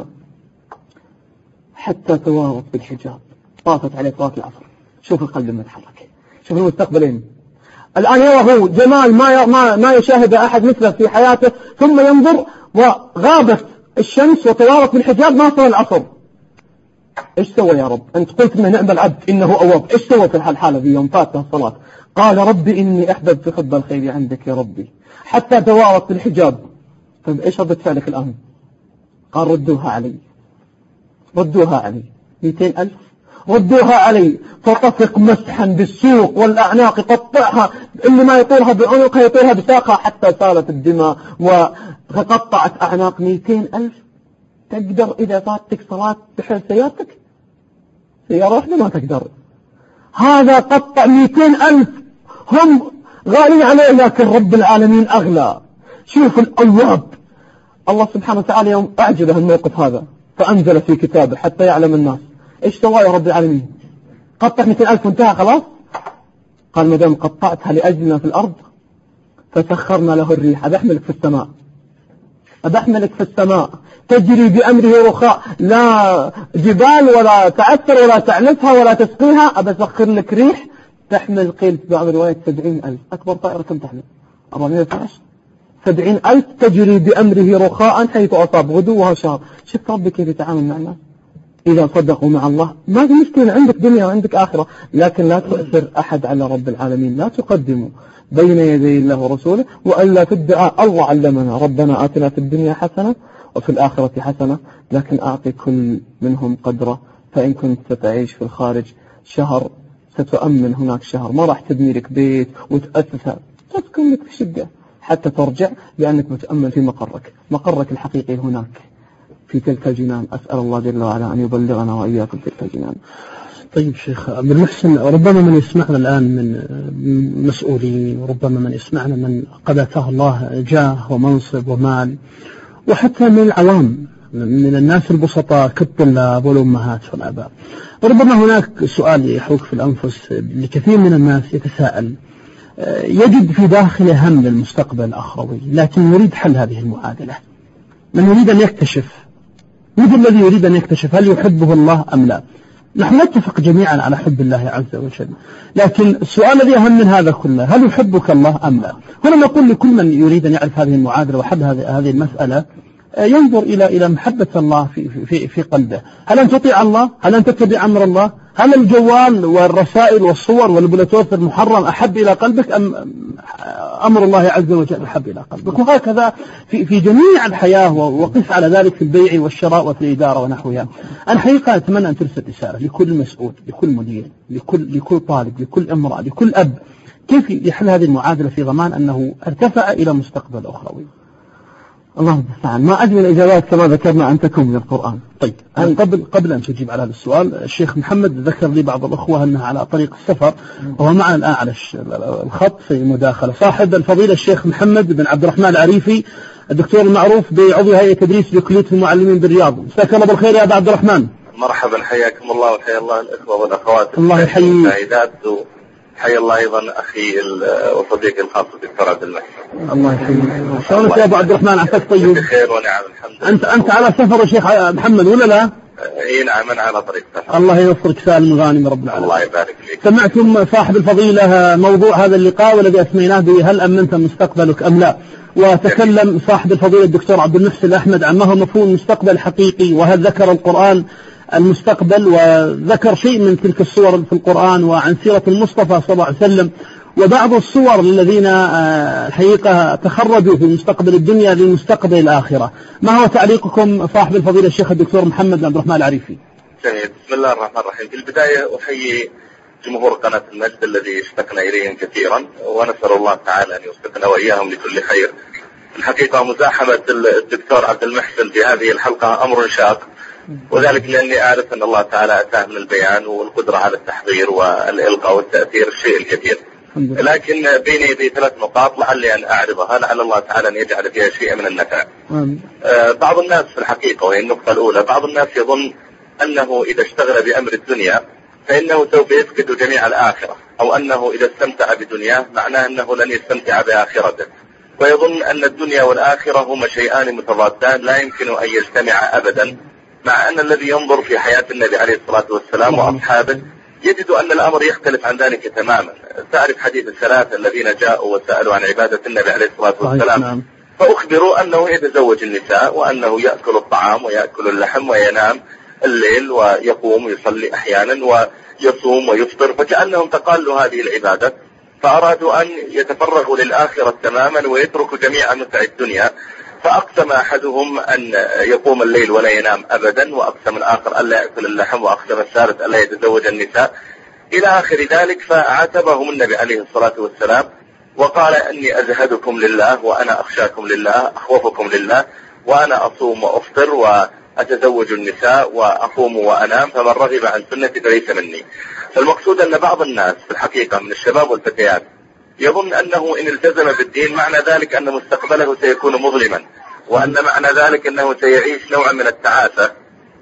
حتى توارت بالحجاب، طافت عليه صلاة العصر. شوف القلب لما يتحرك، شوف المستقبلين. الآن يرى هو جمال ما ما ما يشاهد أحد مثله في حياته، ثم ينظر وغابت الشمس وتوارت بالحجاب، ما صار العصر. إيش سوى يا رب؟ أنت قلت إنه نعم العبد إنه أواب. إيش سوى في الحالة ذي يوم فاتها الصلاة؟ قال ربي إني أحببت حب الخير عندك يا ربي حتى توارت بالحجاب. طيب إيش ردت فعلك الآن؟ قال ردوها علي، ردوها علي. مئتين ألف ردوها علي، فطفق مسحا بالسوق والأعناق، يقطعها، اللي ما يطولها بعنقها يطولها بساقها، حتى سالت الدماء وقطعت أعناق مئتين ألف. تقدر إذا فاتك صلاة تحل سيارتك؟ سيارة واحدة ما تقدر. هذا قطع مئتين ألف، هم غالين عليه، لكن رب العالمين أغلى. شوف الأواب. الله سبحانه وتعالى يوم أعجبه الموقف هذا فأنزل في كتابه حتى يعلم الناس. إيش سوى يا رب العالمين؟ قطع مئتين ألف وانتهى خلاص؟ قال ما دام قطعتها لأجلنا في الأرض فسخرنا له الريح، أبحملك في السماء، أبحملك في السماء تجري بأمره رخاء، لا جبال ولا تعثر ولا تعنفها ولا تسقيها، أبسخر لك ريح تحمل، قيل في بعض الروايات سبعين ألف. أكبر طائرة كم تحمل؟ أربعمائة واثني عشر. سبعين ألف تجري بأمره رخاء حيث أصاب غدوها شهر. شفت ربي كيف يتعامل مع الناس إذا صدقوا مع الله. ما في مشكلة، عندك دنيا وعندك آخرة، لكن لا تؤثر أحد على رب العالمين، لا تقدموا بين يدي الله ورسوله، وألا تدعى. الله علمنا ربنا آتنا في الدنيا حسنة وفي الآخرة حسنة، لكن أعطي كل منهم قدره. فإن كنت ستعيش في الخارج شهر ستؤمن هناك شهر، ما راح تبني لك بيت وتأسسها، تسكن لك في شقة حتى ترجع، لأنك متأمن في مقرك، مقرك الحقيقي هناك في تلك الجنان. أسأل الله جل وعلا أن يبلغنا وإياكم تلك الجنان. طيب شيخ عبد المحسن، ربما من يسمعنا الآن من مسؤولين، وربما من يسمعنا من قد أتاه الله جاه ومنصب ومال، وحتى من العوام من الناس البسطاء كالطلاب والأمهات والآباء. وربما هناك سؤال يحوك في الأنفس لكثير من الناس يتساءل، يجد في داخله هم للمستقبل الأخروي، لكن يريد حل هذه المعادلة. من يريد أن يكتشف، مثل الذي يريد أن يكتشف هل يحبه الله أم لا. نحن نتفق جميعا على حب الله عز وجل، لكن السؤال الذي أهم من هذا كله، هل يحبك الله أم لا؟ هنا نقول لكل من يريد أن يعرف هذه المعادلة وحب هذه المسألة ينظر إلى إلى محبة الله في في في قلبه. هل أن تطيع الله؟ هل أن تتبع أمر الله؟ هل الجوال والرسائل والصور والبلوتوث المحرم أحب إلى قلبك أم أمر الله عز وجل أحب إلى قلبك؟ وهكذا في في جميع الحياة، وقف على ذلك في البيع والشراء وفي الإدارة ونحوها. أنا حقيقة أتمنى أن ترسل رسالة لكل مسؤول، لكل مدير، لكل لكل طالب، لكل امرأة، لكل أب، كيف يحل هذه المعادلة في ضمان أنه ارتفع إلى مستقبل أخروي. الله المستعان. ما أجمل الإجابات كما ذكرنا أن تكون من القرآن. طيب قبل قبل أن تجيب على هذا السؤال، الشيخ محمد ذكر لي بعض الأخوة أنها على طريق السفر، وهو معنا الآن على الخط في مداخلة. صاحب الفضيلة الشيخ محمد بن عبد الرحمن العريفي، الدكتور المعروف بعضو هيئة تدريس بكلية المعلمين بالرياض. مساك الله بالخير يا أبا عبد الرحمن. مرحبا، حياكم الله وحيا الله الأخوة والأخوات. الله يحييك. حيا الله أيضا أخي وصديقي الخاص الدكتور عبد المحسن. الله يحييك. شلونك يا أبو عبد الرحمن؟ عساك طيب؟ بخير ونعم الحمد لله. أنت أنت على سفر يا شيخ محمد ولا لا؟ اي نعم انا على طريق سفر. الله ينصرك سالم غانم رب العالمين. الله يبارك فيك. سمعتم صاحب الفضيلة موضوع هذا اللقاء والذي أسميناه به هل أمنت مستقبلك أم لا؟ وتكلم صاحب الفضيلة الدكتور عبد المحسن أحمد عن ما هو مفهوم المستقبل الحقيقي، وهل ذكر القرآن المستقبل، وذكر شيء من تلك الصور في القرآن، وعن سيرة المصطفى صلى الله عليه وسلم، وبعض الصور للذين الحقيقة تخرجوا في مستقبل الدنيا للمستقبل الآخرة. ما هو تعليقكم صاحب الفضيلة الشيخ الدكتور محمد بن عبد الرحمن العريفي؟ جميل. بسم الله الرحمن الرحيم. في البداية أحيي جمهور قناة المجد الذي اشتقنا إليهم كثيرا، ونسأل الله تعالى أن يوفقنا وإياهم لكل خير. الحقيقة مزاحمة الدكتور عبد المحسن في هذه الحلقة أمر شاق، وذلك لأني أعرف أن الله تعالى أتاه من البيان والقدرة على التحضير والإلقاء والتأثير الشيء الكثير. لكن بيني يدي ثلاث نقاط لعلي أن أعرضها لعل الله تعالى أن يجعل فيها شيء من النفع. آه بعض الناس في الحقيقة، وهي النقطة الأولى، بعض الناس يظن أنه إذا اشتغل بأمر الدنيا فإنه سوف يفقد جميع الآخرة، أو أنه إذا استمتع بدنياه معناه أنه لن يستمتع بآخرته، ويظن أن الدنيا والآخرة هما شيئان متضادان لا يمكن أن يجتمعا أبدا، مع أن الذي ينظر في حياة النبي عليه الصلاة والسلام وأصحابه يجد أن الأمر يختلف عن ذلك تماما. تعرف حديث الثلاثة الذين جاءوا وسألوا عن عبادة النبي عليه الصلاة والسلام، فأخبروا أنه يتزوج النساء وأنه يأكل الطعام ويأكل اللحم وينام الليل ويقوم ويصلي أحيانا ويصوم ويفطر، فكأنهم تقالوا هذه العبادة فأرادوا أن يتفرغوا للآخرة تماما ويتركوا جميع متع الدنيا. فأقسم أحدهم أن يقوم الليل ولا ينام أبدا، وأقسم الآخر ألا يأكل اللحم، وأقسم الثالث ألا يتزوج النساء إلى آخر ذلك. فعاتبهم النبي عليه الصلاة والسلام وقال أني أزهدكم لله وأنا أخشاكم لله أخوفكم لله، وأنا أصوم وأفطر وأتزوج النساء وأقوم وأنام، فمن رغب عن سنتي فليس مني. فالمقصود أن بعض الناس في الحقيقة من الشباب والفتيات يظن أنه إن التزم بالدين معنى ذلك أن مستقبله سيكون مظلما، وأن معنى ذلك أنه سيعيش نوعا من التعاسة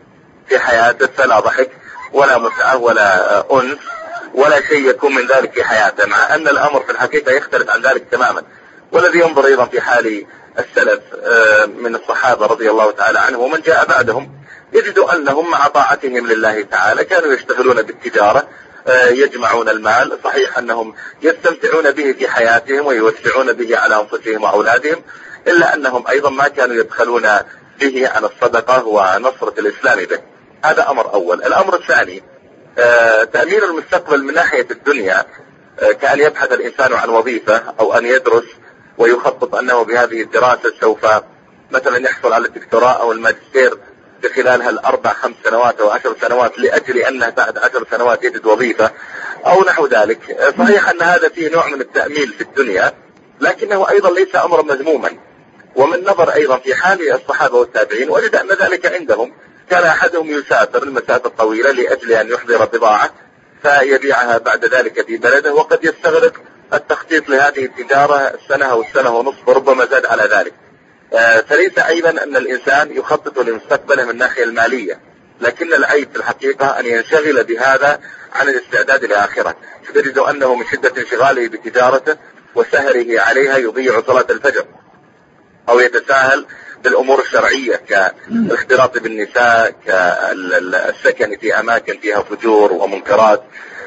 في حياته، فلا ضحك ولا متعة ولا أنس ولا شيء يكون من ذلك في حياته، مع أن الأمر في الحقيقة يختلف عن ذلك تماما. والذي ينظر أيضا في حال السلف من الصحابة رضي الله تعالى عنهم ومن جاء بعدهم يجد أنهم مع طاعتهم لله تعالى كانوا يشتغلون بالتجارة، يجمعون المال، صحيح أنهم يستمتعون به في حياتهم ويوسعون به على أنفسهم وأولادهم، إلا أنهم أيضا ما كانوا يبخلون به عن الصدقة ونصرة الإسلام به. هذا أمر أول. الأمر الثاني تأمين المستقبل من ناحية الدنيا، كأن يبحث الإنسان عن وظيفة أو أن يدرس ويخطط أنه بهذه الدراسة سوف مثلا يحصل على الدكتوراه أو الماجستير بخلالها الأربع خمس سنوات أو عشر سنوات لأجل أنه بعد عشر سنوات يجد وظيفة أو نحو ذلك. صحيح أن هذا فيه نوع من التأمين في الدنيا، لكنه أيضا ليس أمرا مذموما. ومن نظر أيضا في حال الصحابة والتابعين وجد أن ذلك عندهم، كان أحدهم يسافر المسافة الطويلة لأجل أن يحضر بضاعة فيبيعها بعد ذلك في بلده، وقد يستغرق التخطيط لهذه التجارة سنة أو سنة ونصف وربما زاد على ذلك. فليس عيبا أن الإنسان يخطط لمستقبله من الناحية المالية، لكن العيب في الحقيقة أن ينشغل بهذا عن الاستعداد لآخرة. تجد أنه من شدة انشغاله بتجارته وسهره عليها يضيع صلاة الفجر، أو يتساهل بالأمور الشرعية كالاختلاط بالنساء، كالسكن في أماكن فيها فجور ومنكرات،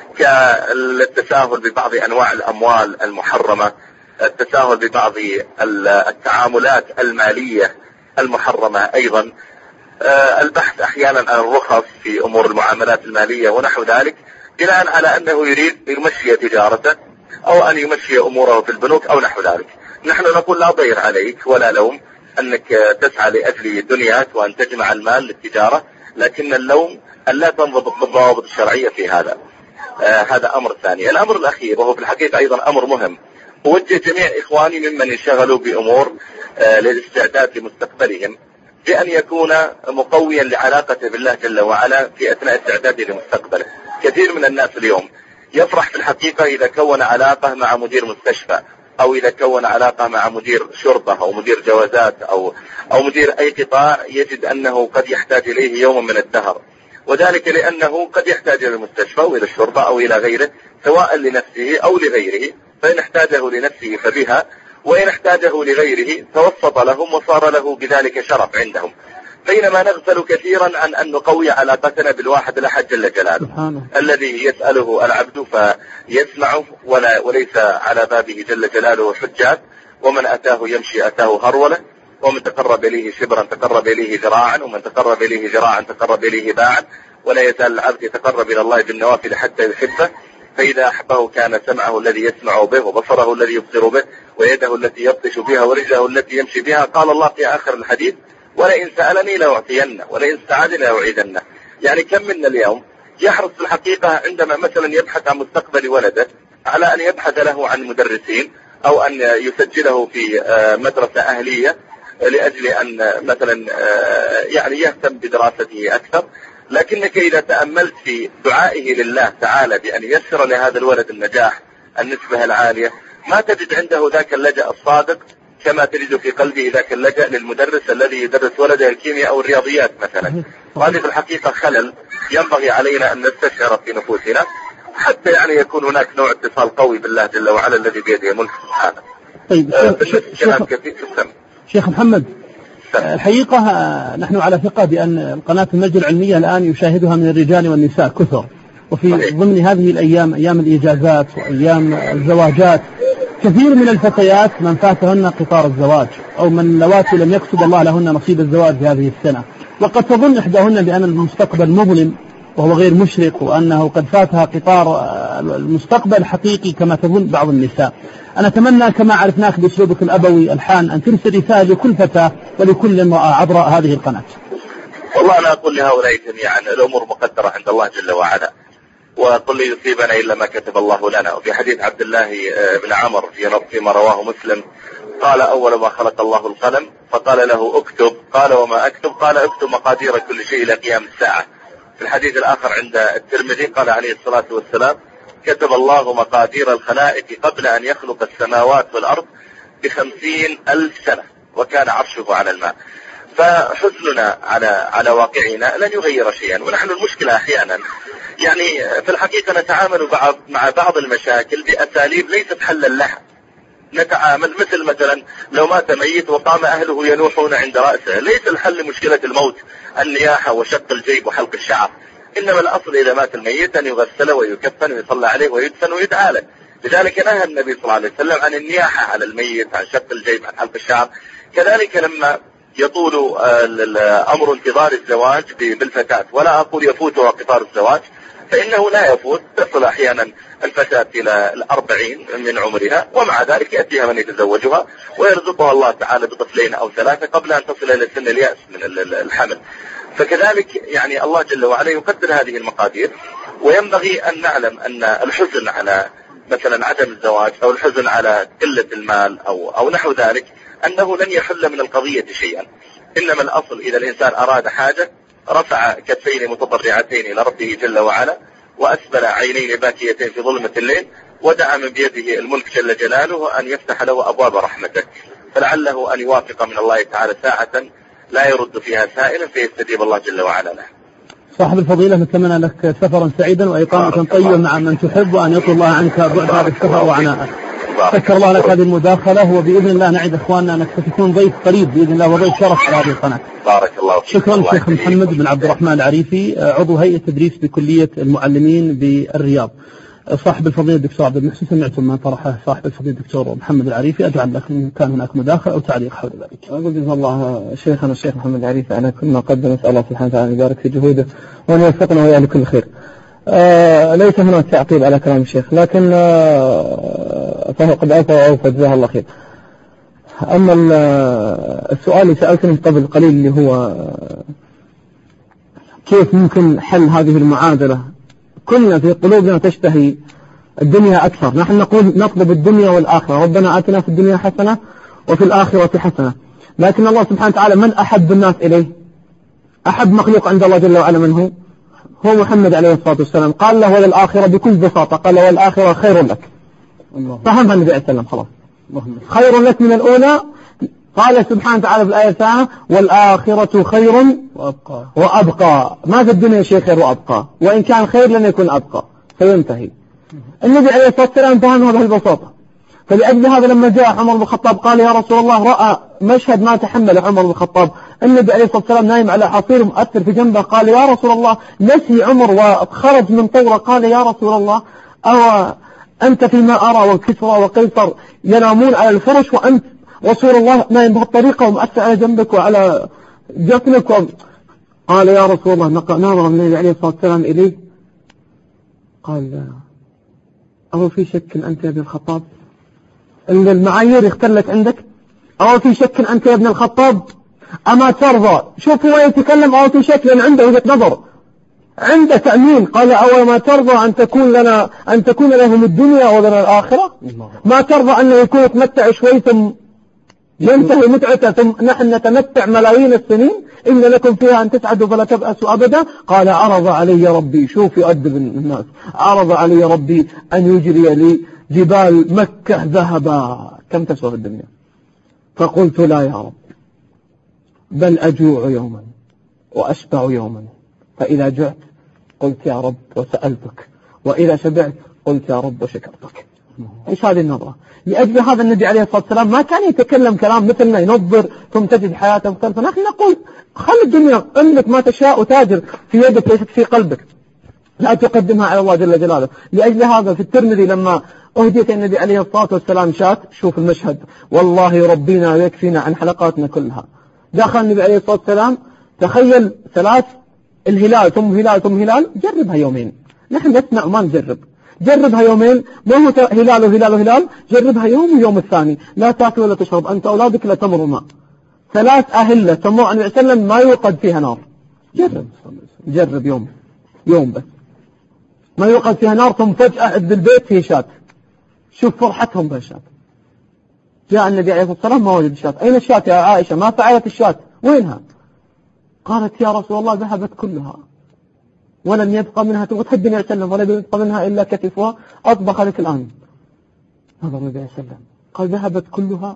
كالتساهل ببعض أنواع الأموال المحرمة، التساهل ببعض التعاملات المالية المحرمة أيضا، البحث أحيانا عن الرخص في أمور المعاملات المالية ونحو ذلك، بناء على أنه يريد يمشي تجارته أو أن يمشي أموره في البنوك أو نحو ذلك. نحن نقول لا ضير عليك ولا لوم أنك تسعى لأجل دنياك وأن تجمع المال للتجارة، لكن اللوم أن لا تنضبط بالضوابط الشرعية في هذا. آه هذا أمر ثاني. الأمر الأخير وهو في الحقيقة أيضا أمر مهم، أوجه جميع إخواني ممن يشغلوا بأمور آه للاستعداد لمستقبلهم بأن يكون مقويا لعلاقته بالله جل وعلا في أثناء استعداده لمستقبله. كثير من الناس اليوم يفرح في الحقيقة إذا كون علاقة مع مدير مستشفى، أو إذا كون علاقة مع مدير شرطة أو مدير جوازات أو أو مدير أي قطاع، يجد أنه قد يحتاج إليه يوم من الدهر، وذلك لأنه قد يحتاج إلى المستشفى أو إلى الشرطة أو إلى غيره، سواء لنفسه أو لغيره. فإن احتاجه لنفسه فبها، وإن احتاجه لغيره توسط لهم وصار له بذلك شرف عندهم. بينما نغفل كثيرا عن أن نقوي علاقتنا بالواحد الأحد جل جلاله الذي يسأله العبد فيسمعه ولا وليس على بابه جل جلاله حجات، ومن أتاه يمشي أتاه هرولة، ومن تقرب إليه شبرا تقرب إليه ذراعا، ومن تقرب إليه ذراعا تقرب إليه باعا، ولا يزال العبد يتقرب إلى الله بالنوافل حتى يحبه، فإذا أحبه كان سمعه الذي يسمع به، وبصره الذي يبصر به، ويده التي يبطش بها، ورجله التي يمشي بها. قال الله في آخر الحديث: ولئن سألني لأعطينه، ولئن استعاذني لأعيذنه. يعني كم منا اليوم يحرص في الحقيقة عندما مثلا يبحث عن مستقبل ولده على أن يبحث له عن مدرسين، أو أن يسجله في مدرسة أهلية لأجل أن مثلا يعني يهتم بدراسته أكثر. لكنك إذا تأملت في دعائه لله تعالى بأن يسر لهذا الولد النجاح النسبة العالية، ما تجد عنده ذاك اللجأ الصادق كما تجد في قلبه ذاك اللجأ للمدرس الذي يدرس ولده الكيمياء أو الرياضيات مثلا. وهذه في الحقيقة خلل ينبغي علينا أن نستشعر في نفوسنا حتى يعني يكون هناك نوع اتصال قوي بالله جل وعلا الذي بيده ملك سبحانه. طيب آه كلام كثير في السمع. شيخ محمد، الحقيقة نحن على ثقة بأن قناة المجد العلمية الآن يشاهدها من الرجال والنساء كثر، وفي صحيح. ضمن هذه الأيام أيام الإجازات وأيام الزواجات كثير من الفتيات من فاتهن قطار الزواج أو من اللواتي لم يكتب الله لهن نصيب الزواج في هذه السنة، وقد تظن إحداهن بأن المستقبل مظلم وهو غير مشرق وأنه قد فاتها قطار المستقبل حقيقي كما تظن بعض النساء. أنا أتمنى كما عرفناك بأسلوبك الأبوي الحان أن ترسل رسالة لكل فتاة ولكل امرأة عبر هذه القناة. والله أنا أقول لهؤلاء جميعا الأمور مقدرة عند الله جل وعلا، وقل لي يصيبنا إلا ما كتب الله لنا. وفي حديث عبد الله بن عمر فيما رواه مسلم قال أول ما خلق الله القلم فقال له اكتب، قال وما أكتب؟ قال اكتب مقادير كل شيء إلى قيام الساعة. في الحديث الآخر عند الترمذي قال عليه الصلاة والسلام كتب الله مقادير الخلائق قبل أن يخلق السماوات والأرض بخمسين ألف سنة وكان عرشه على الماء. فحزننا على على واقعنا لن يغير شيئا. ونحن المشكلة أحيانا يعني في الحقيقة نتعامل مع بعض المشاكل بأساليب ليست حلا لها. نتعامل مثل مثلا لو مات ميت وقام أهله ينوحون عند رأسه، ليس الحل لمشكلة الموت النياحة وشق الجيب وحلق الشعر، إنما الأصل إذا مات الميت أن يغسل ويكفن ويصلى عليه ويدفن ويدعى له. لذلك نهى النبي صلى الله عليه وسلم عن النياحة على الميت، عن شق الجيب، عن حلق الشعر. كذلك لما يطول أمر انتظار الزواج بالفتاة، ولا أقول يفوتها قطار الزواج، فإنه لا يفوت، تصل أحيانا الفتاة إلى الأربعين من عمرها ومع ذلك يأتيها من يتزوجها ويرزقها الله تعالى بطفلين أو ثلاثة قبل أن تصل إلى سن اليأس من الحمل. فكذلك يعني الله جل وعلا يقدر هذه المقادير، وينبغي أن نعلم أن الحزن على مثلا عدم الزواج أو الحزن على قلة المال أو, أو نحو ذلك أنه لن يحل من القضية شيئا. إنما الأصل إذا الإنسان أراد حاجة رفع كفين متضرعتين إلى ربه جل وعلا وأسبل عينين باكيتين في ظلمة الليل ودعا من بيده الملك جل جلاله أن يفتح له أبواب رحمته، فلعله أن يوافق من الله تعالى ساعة لا يرد فيها سائلا فيستجيب الله جل وعلا له. صاحب الفضيلة، نتمنى لك سفرا سعيدا وإقامة طيبة مع من تحب، وأن يطول الله عنك بعد هذا السفر وعناءه. شكر الله لك هذه المداخلة، وبإذن الله نعد إخواننا أنك ستكون ضيف قريب بإذن الله وضيف شرف على هذه القناة. بارك الله فيك. شكرا شيخ محمد بن عبد الرحمن العريفي، عضو هيئة تدريس بكلية المعلمين بالرياض. صاحب الفضيلة الدكتور عبد المحسن، سمعتم ما طرحه صاحب الفضيلة الدكتور محمد العريفي، أجعل لك إن كان هناك مداخلة أو تعليق حول ذلك. أقول جزا الله شيخنا الشيخ محمد العريفي على كل ما قدم، نسأل الله سبحانه وتعالى يبارك في جهوده وأن يوفقنا وإياه لكل خير. آه ليس هناك تعقيب على كلام الشيخ، لكن آه فهو قد أوفى وأوفى جزاه الله خير. أما السؤال اللي سألتني قبل قليل اللي هو كيف ممكن حل هذه المعادلة، كلنا في قلوبنا تشتهي الدنيا أكثر، نحن نقول نطلب الدنيا والآخرة، ربنا آتنا في الدنيا حسنة وفي الآخرة حسنة، لكن الله سبحانه وتعالى من أحب الناس إليه؟ أحب مخلوق عند الله جل وعلا من هو؟ هو محمد عليه الصلاة والسلام، قال له وللآخرة بكل بساطة، قال له والآخرة خير لك. فهمها النبي عليه السلام خلاص، خير لك من الأولى. قال سبحانه وتعالى في الآية الثانية والآخرة خير وأبقى, وأبقى. ما في الدنيا شيء خير وأبقى، وإن كان خير لن يكون أبقى، فينتهي. النبي عليه الصلاة والسلام فهمها بهالبساطة. فلأجل هذا لما جاء عمر بن الخطاب قال يا رسول الله، رأى مشهد ما تحمل عمر بن الخطاب، النبي عليه الصلاة والسلام نايم على حصير مؤثر في جنبه، قال يا رسول الله، نسي عمر وخرج من طوره، قال يا رسول الله أو أنت فيما أرى وكسرى وقيصر ينامون على الفرش وأنت رسول الله نايم بهالطريقة ومؤثر على جنبك وعلى جسمك و... قال يا رسول الله، نظر النبي عليه الصلاة والسلام إليه قال أو في شك أنت يا ابن الخطاب؟ إن المعايير اختلت عندك؟ أو في شك أنت يا ابن الخطاب؟ أما ترضى؟ شوف هو يتكلم أو في شك، لأن عنده وجهة نظر، عنده تأمين. قال أو ما ترضى أن تكون لنا أن تكون لهم الدنيا ولنا الآخرة؟ ما ترضى أن يكون يتمتع شوي ثم ينتهي متعته ثم نحن نتمتع ملايين السنين، إن لكم فيها أن تسعدوا فلا تبأسوا أبدا. قال عرض علي ربي، شوف يؤدب الناس، عرض علي ربي أن يجري لي جبال مكة ذهبا، كم تسوى الدنيا؟ فقلت لا يا رب، بل أجوع يوما وأشبع يوما، فإذا جعت قلت يا رب وسألتك، وإذا شبعت قلت يا رب وشكرتك. إيش هذه النظرة؟ لأجل هذا النبي عليه الصلاة والسلام ما كان يتكلم كلام مثلنا ينظر ثم تجد حياته مختلفة. نحن نقول خل الدنيا، املك ما تشاء وتاجر في يدك ليست في قلبك، لا تقدمها على الله جل جلاله. لأجل هذا في الترمذي لما أهديت النبي عليه الصلاة والسلام شاة، شوف المشهد والله ربنا يكفينا عن حلقاتنا كلها. دخل النبي عليه الصلاة والسلام، تخيل ثلاث الهلال ثم هلال ثم هلال، جربها يومين. نحن نسمع وما نجرب، جربها يومين، ما هو هلال وهلال وهلال، جربها يوم ويوم الثاني، لا تاكل ولا تشرب أنت أولادك لا تمر ماء، ثلاث أهلة تمر النبي صلى الله عليه وسلم ما يوقد فيها نار. جرب جرب يوم يوم بس ما يوقد فيها نار، ثم فجأة عند البيت في شاة، شوف فرحتهم بالشاة. جاء النبي عليه الصلاة والسلام ما وجد الشاة، أين الشاة يا عائشة؟ ما فعلت الشاة؟ وينها؟ قالت يا رسول الله ذهبت كلها ولم يبقى منها، تبغى تهدي النبي صلى الله عليه وسلم ولم يبقى منها إلا كتفها، أطبخ لك الآن. نظر النبي عليه الصلاة والسلام قال ذهبت كلها؟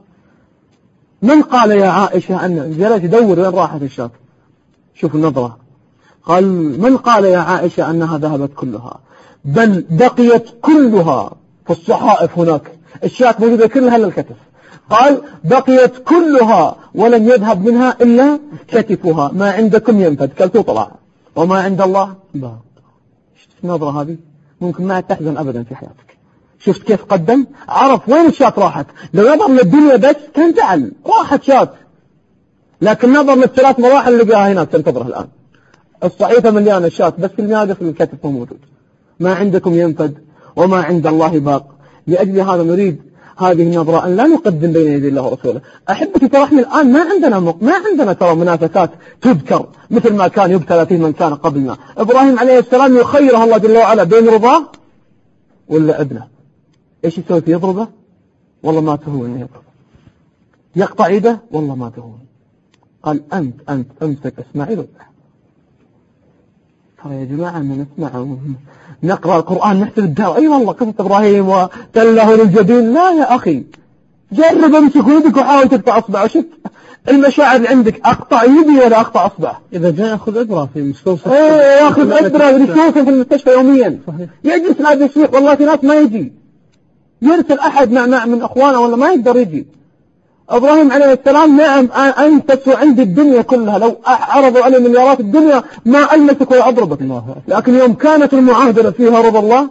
من قال يا عائشة أن جلس يدور وين راحت الشاة؟ شوف النظرة، قال من قال يا عائشة أنها ذهبت كلها؟ بل بقيت كلها في الصحائف هناك، الشاة موجودة كلها للكتف. قال بقيت كلها ولم يذهب منها إلا كتفها، ما عندكم ينفد، كلتو طلع، وما عند الله باق. شفت النظرة هذه؟ ممكن ما تحزن أبدا في حياتك. شفت كيف قدم؟ عرف وين الشاة راحت. لو نظر للدنيا بس كان زعل، راحت شاة، لكن نظر للثلاث مراحل اللي لقاها هناك تنتظره الآن. الصحيفة مليانة شاة، بس الميادة في الكتف موجود، ما عندكم ينفد وما عند الله باق. لأجل هذا نريد هذه النظرة أن لا نقدم بين يدي الله ورسوله. أحبتي ترى احنا الآن ما عندنا مق... ما عندنا ترى منافسات تذكر مثل ما كان يبتلى فيه من كان قبلنا. إبراهيم عليه السلام يخيره الله جل وعلا بين رضاه ولا ابنه، إيش يسوي؟ يضربه والله ما تهون يضربه، يقطع يده والله ما تهون. قال أنت أنت أمسك اسماعيل وذبح. ترى يا جماعة أن نسمع نقرأ القرآن نحسب الدعوة، أي والله قصة إبراهيم وتله للجبين، لا يا أخي، جرب امسك يدك وحاول تقطع أصبع. شوف المشاعر اللي عندك، أقطع يدي ولا أقطع أصبع؟ إذا جاء يأخذ إبرة في مستوصف، إيه يأخذ إبرة ريسوسه في المستشفى يوميا، يجلس لا يسويق. والله في ناس ما يجي يرسل أحد مع مع من أخوانه ولا ما يقدر يجي. إبراهيم عليه السلام نعم أنت تسوى عندي الدنيا كلها، لو عرضوا علي مليارات الدنيا ما ألمسك ولا أضربك، لكن يوم كانت المعاهدة فيها رضا الله،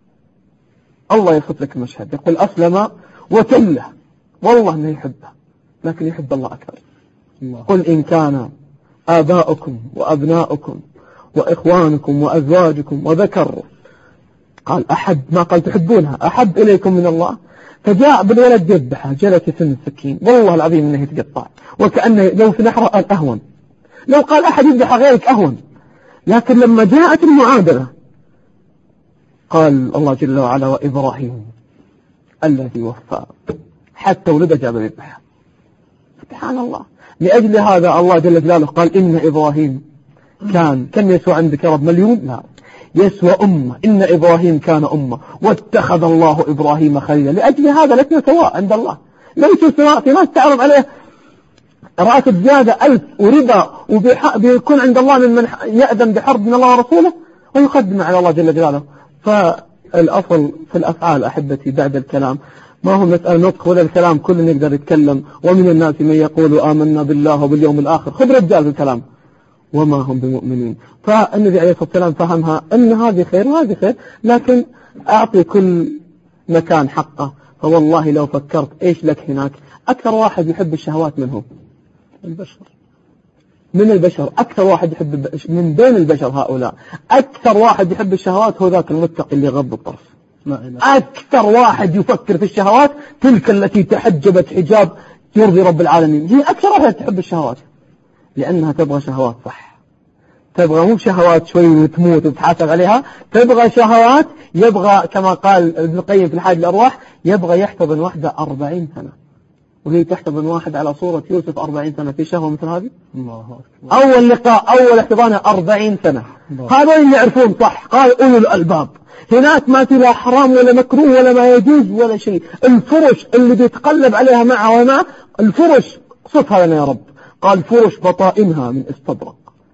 الله يصف لك المشهد، يقول أسلم وتله، والله ما يحبه لكن يحب الله أكثر. قل إن كان آباؤكم وأبناؤكم وإخوانكم وأزواجكم وذكر، قال أحد، ما قال تحبونها، أحب إليكم من الله، فجاء بالولد يذبحه، جلس يسن السكين، والله العظيم انه يتقطع، وكأنه لو في نحره قال أهون، لو قال أحد يذبح غيرك أهون. لكن لما جاءت المعادلة قال الله جل وعلا وإبراهيم الذي وفى حتى ولده جاب يذبحه. سبحان الله. لأجل هذا الله جل جلاله قال إن إبراهيم كان، كم يسوى عندك يا رب؟ مليون؟ لا، يسوى أمة، إن إبراهيم كان أمة واتخذ الله إبراهيم خليلا. لأجل هذا لسنا سواء عند الله، ليسوا سواء. في ناس تعرض عليه راتب زيادة ألف وربا وبيكون عند الله ممن يأذن بحرب من الله ورسوله ويقدم على الله جل جلاله. فالأصل في الأفعال أحبتي بعد الكلام، ما هو مسألة نطق ولا الكلام كل يقدر يتكلم، ومن الناس من يقول آمنا بالله وباليوم الآخر، خذ رجال في الكلام وما هم بمؤمنين. فالنبي عليه الصلاة والسلام فهمها أن هذه خير وهذه خير، لكن أعطي كل مكان حقه. فوالله لو فكرت إيش لك هناك، أكثر واحد يحب الشهوات من هو؟ البشر، من البشر أكثر واحد يحب من بين البشر هؤلاء، أكثر واحد يحب الشهوات هو ذاك المتقي اللي غض الطرف. أكثر واحد يفكر في الشهوات تلك التي تحجبت حجاب يرضي رب العالمين، هي أكثر واحد تحب الشهوات، لأنها تبغى شهوات صح، تبغى مو شهوات شوي وتموت وتحاسب عليها، تبغى شهوات، يبغى كما قال ابن القيم في الحاج الأرواح، يبغى يحتضن وحدة أربعين سنة وهي تحتضن واحد على صورة يوسف أربعين سنة في شهوة مثل هذه؟ الله أكبر. أول لقاء أول احتضانة أربعين سنة. هذول اللي يعرفون صح. قال أولو الألباب. هناك ما في لا حرام ولا مكروه ولا ما يجوز ولا شيء. الفرش اللي بيتقلب عليها معه وما الفرش صفها لنا يا رب. قال فرش بطائنها من استبرق.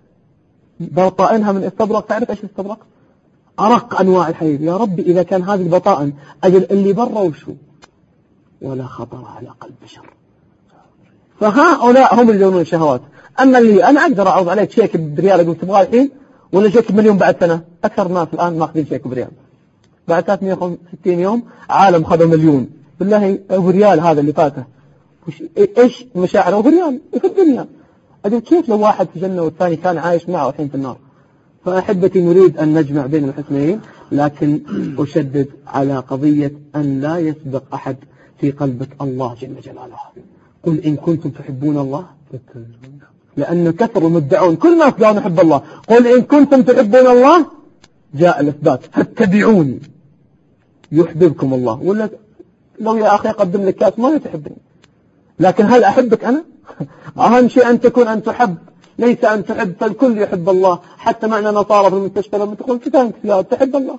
بطائنها من استبرق. تعرف إيش استبرق؟ أرق أنواع الحديد. يا رب إذا كان هذه البطائن أجل اللي برا وشو ولا خطر على قلب بشر. فهؤلاء هم اللي يجونون الشهوات. أما اللي أنا أقدر أعرض عليك شيك بريال أقول تبغاه الحين ولا شيك بمليون بعد سنة. أكثر الناس الآن ماخذين شيك بريال بعد ثلاثمئة وستين يوم عالم خذوا مليون. بالله أبو ريال هذا اللي فاته إيش مشاعره أبو ريال في الدنيا. أقول كيف لو واحد في جنة والثاني كان عايش معه الحين في النار. فأحبتي نريد أن نجمع بين الحسنين لكن أشدد على قضية أن لا يسبق أحد في قلبك الله جل جلاله. قل إن كنتم تحبون الله لأنه كثروا مدعون كل الناس قالوا نحب الله. قل إن كنتم تحبون الله جاء الإثبات فاتبعوني يحببكم الله. ولا لو يا أخي أقدم لك كاس ما تحبني لكن هل أحبك أنا؟ أهم شيء أن تكون أن تحب ليس أن تحب. فالكل يحب الله حتى معنا نصارى في المستشفى لما تقول كتانك يا تحب الله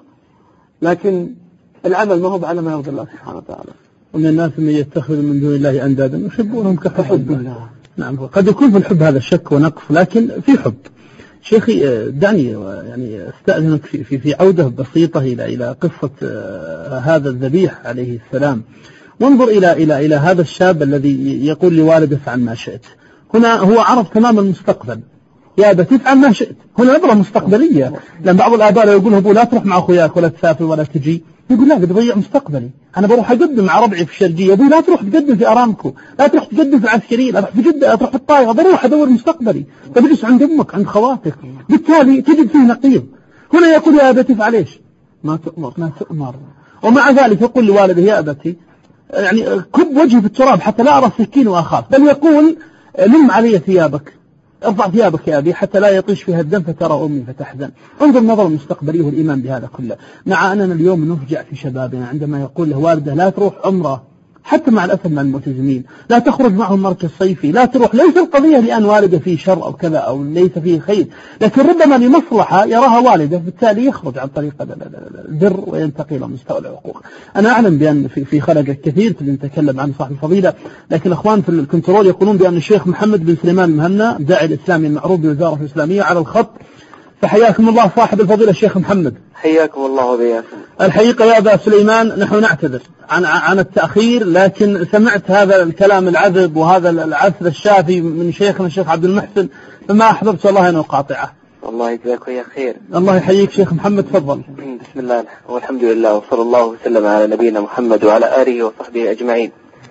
لكن العمل ما هو على ما يرضي الله سبحانه وتعالى. ومن الناس من يتخذ من دون الله أندادا يحبونهم كحب الله. نعم قد يكون في الحب هذا الشك ونقص لكن في حب. شيخي دعني يعني استأذنك في في في عودة بسيطة إلى إلى قصة هذا الذبيح عليه السلام. وانظر إلى إلى إلى هذا الشاب الذي يقول لوالده افعل ما شئت. هنا هو عرف تمام المستقبل. يا أبت افعل ما شئت. هنا نظرة مستقبلية. لأن بعض الآباء يقول له لا تروح مع أخوياك ولا تسافر ولا تجي. يقول لا قد ضيع مستقبلي. أنا بروح أقدم مع ربعي في الشرقية. أبوي لا تروح تقدم في أرامكو لا تروح تقدم في العسكرية لا تروح في جدة لا تروح في الطائرة. بروح أدور مستقبلي. تجلس عند أمك عند خواتك بالتالي تجد فيه نقيض. هنا يقول يا أبت افعل إيش ما تؤمر ما تؤمر. ومع ذلك يقول لوالده يا أبتي يعني كب وجهي في التراب حتى لا أرى السكين وأخاف. بل يقول لم علي ثيابك ارفع ثيابك يا أبي حتى لا يطيش فيها الدم فترى أمي فتحزن. انظر النظر المستقبلي والإيمان بهذا كله. مع أننا اليوم نفجع في شبابنا عندما يقول له والده لا تروح عمره حتى مع الأسف مع الملتزمين لا تخرج معهم مركز صيفي لا تروح. ليس القضية لأن والده فيه شر أو كذا أو ليس فيه خير لكن ربما لمصلحة يراها والده بالتالي يخرج عن طريق البر وينتقل إلى مستوى العقوق. أنا أعلم بأن في في خلق كثير اللي نتكلم عنه صاحب الفضيلة لكن الأخوان في الكنترول يقولون بأن الشيخ محمد بن سليمان المهنا داعي الإسلامي المعروف بالوزارة الإسلامية على الخط. فحياكم الله صاحب الفضيلة الشيخ محمد. حياكم الله وبياكم. الحقيقة يا أبا سليمان نحن نعتذر عن عن التأخير لكن سمعت هذا الكلام العذب وهذا العسل الشافي من شيخنا الشيخ عبد المحسن فما أحببت والله أن أقاطعه. الله يجزاك يا خير. الله يحييك شيخ محمد تفضل. بسم الله والحمد لله وصلى الله وسلم على نبينا محمد وعلى آله وصحبه أجمعين.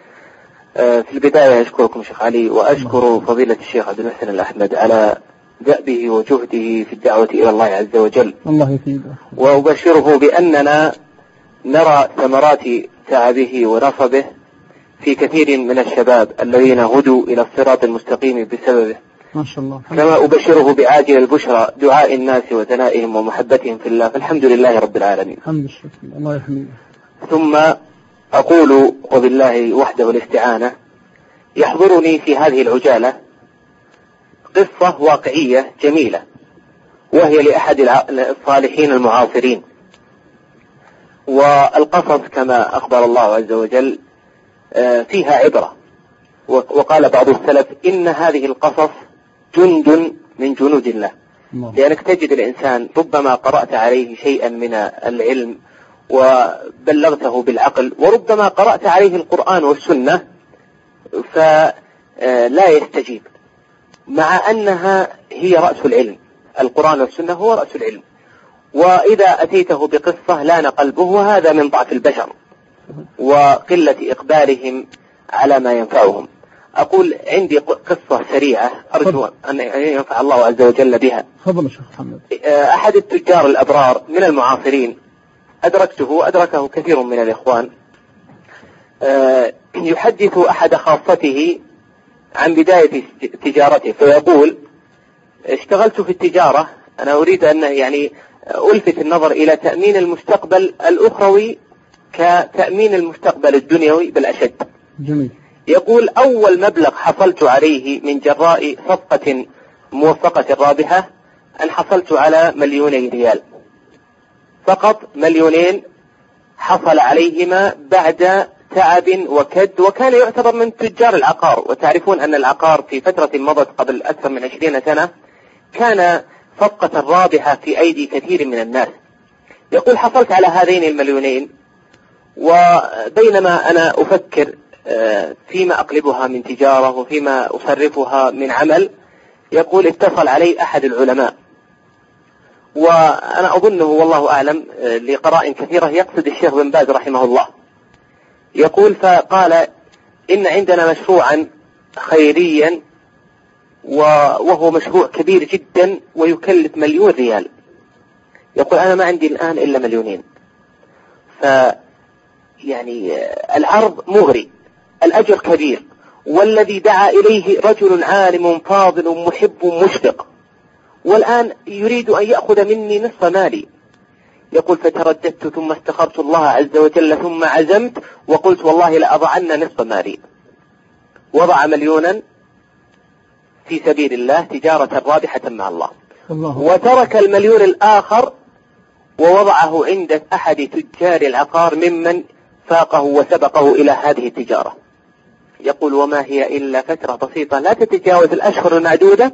في البداية أشكركم شيخ علي وأشكر فضيلة الشيخ عبد المحسن الأحمد على دأبه وجهده في الدعوة إلى الله عز وجل. الله يفيده. وأبشره بأننا نرى ثمرات تعبه ونصبه في كثير من الشباب الذين هدوا إلى الصراط المستقيم بسببه. ما شاء الله. كما أبشره بعاجل البشرى دعاء الناس وثنائهم ومحبتهم في الله فالحمد لله رب العالمين. الحمد لله. الله يحميه. ثم أقول وبالله وحده الاستعانة يحضرني في هذه العجالة قصة واقعية جميلة وهي لأحد الصالحين المعاصرين. والقصص كما أخبر الله عز وجل فيها عبرة. وقال بعض السلف إن هذه القصص جند من جنود الله. لأنك تجد الإنسان ربما قرأت عليه شيئا من العلم وبلغته بالعقل وربما قرأت عليه القرآن والسنة فلا يستجيب مع أنها هي رأس العلم. القرآن والسنة هو رأس العلم. وإذا أتيته بقصة لان قلبه وهذا من ضعف البشر وقلة إقبالهم على ما ينفعهم. أقول عندي قصة سريعة أرجو أن ينفع الله عز وجل بها. تفضل شيخ محمد. أحد التجار الأبرار من المعاصرين أدركته أدركه كثير من الإخوان يحدث أحد خاصته عن بداية تجارته فيقول اشتغلت في التجارة. أنا أريد أن يعني ألفت النظر إلى تأمين المستقبل الأخروي كتأمين المستقبل الدنيوي بالأشد. جميل. يقول أول مبلغ حصلت عليه من جراء صفقة موفقة رابحة أن حصلت على مليوني ريال فقط، مليونين حصل عليهما بعد تعب وكد، وكان يعتبر من تجار العقار، وتعرفون أن العقار في فترة مضت قبل أكثر من عشرين سنة كان صفقة رابحة في أيدي كثير من الناس. يقول حصلت على هذين المليونين، وبينما أنا أفكر فيما أقلبها من تجارة وفيما أصرفها من عمل، يقول اتصل علي أحد العلماء، وأنا أظنه والله أعلم لقرائن كثيرة يقصد الشيخ بن باز رحمه الله. يقول فقال إن عندنا مشروعا خيريا وهو مشروع كبير جدا ويكلف مليون ريال. يقول أنا ما عندي الآن إلا مليونين، ف يعني العرض مغري، الأجر كبير، والذي دعا إليه رجل عالم فاضل محب مشفق، والآن يريد أن يأخذ مني نصف مالي. يقول فترددت ثم استخرت الله عز وجل ثم عزمت وقلت والله لأضعن نصف مالي. وضع مليونا في سبيل الله تجارة رابحة مع الله، الله، وترك المليون الآخر ووضعه عند أحد تجار العقار ممن فاقه وسبقه إلى هذه التجارة. يقول وما هي إلا فترة بسيطة لا تتجاوز الأشهر المعدودة،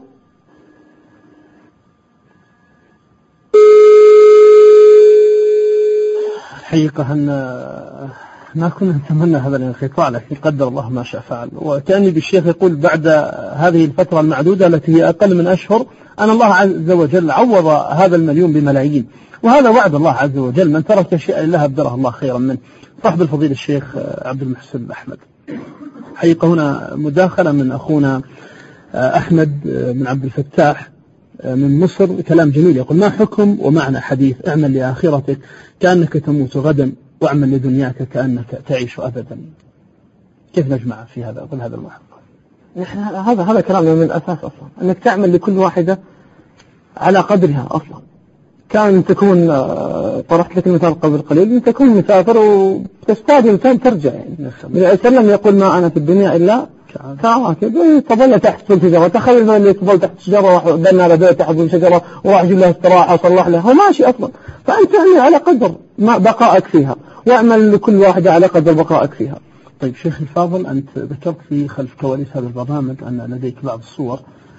حقيقة أن ما كنا نتمنى هذا الانقطاع، لكن قدر الله ما شاء فعل. وكأني بالشيخ يقول بعد هذه الفترة المعدودة التي هي أقل من أشهر أن الله عز وجل عوض هذا المليون بملايين، وهذا وعد الله عز وجل، من ترك شيئا لله أبدله الله خيرا منه. صاحب الفضيل الشيخ عبد المحسن أحمد، حقيقة هنا مداخلة من أخونا أحمد بن عبد الفتاح من مصر، كلام جميل. يقول ما حكم ومعنى حديث اعمل لآخرتك كأنك تموت غدا واعمل لدنياك كأنك تعيش أبدا؟ كيف نجمع في هذا كل هذا المحق؟ نحن هذا هذا كلامنا من الأساس أصلا، أنك تعمل لكل واحدة على قدرها. أصلا كان تكون طرحت لك المثال قبل قليل، أن تكون مسافر وتستاذن وتم ترجع، يعني النبي عليه وسلم يقول ما أنا في الدنيا إلا كواكب تظل تحت الشجرة. تخيل اللي تظل تحت الشجرة وبنى على بيت تحت الشجرة وراح يجيب لها استراحة وصلح لها، هو ماشي أصلا. فأنت تعمل على قدر ما بقائك فيها، واعمل لكل واحدة على قدر بقائك فيها. طيب شيخ الفاضل، أنت ذكرت في خلف كواليس هذا البرنامج أن لديك بعض الصور،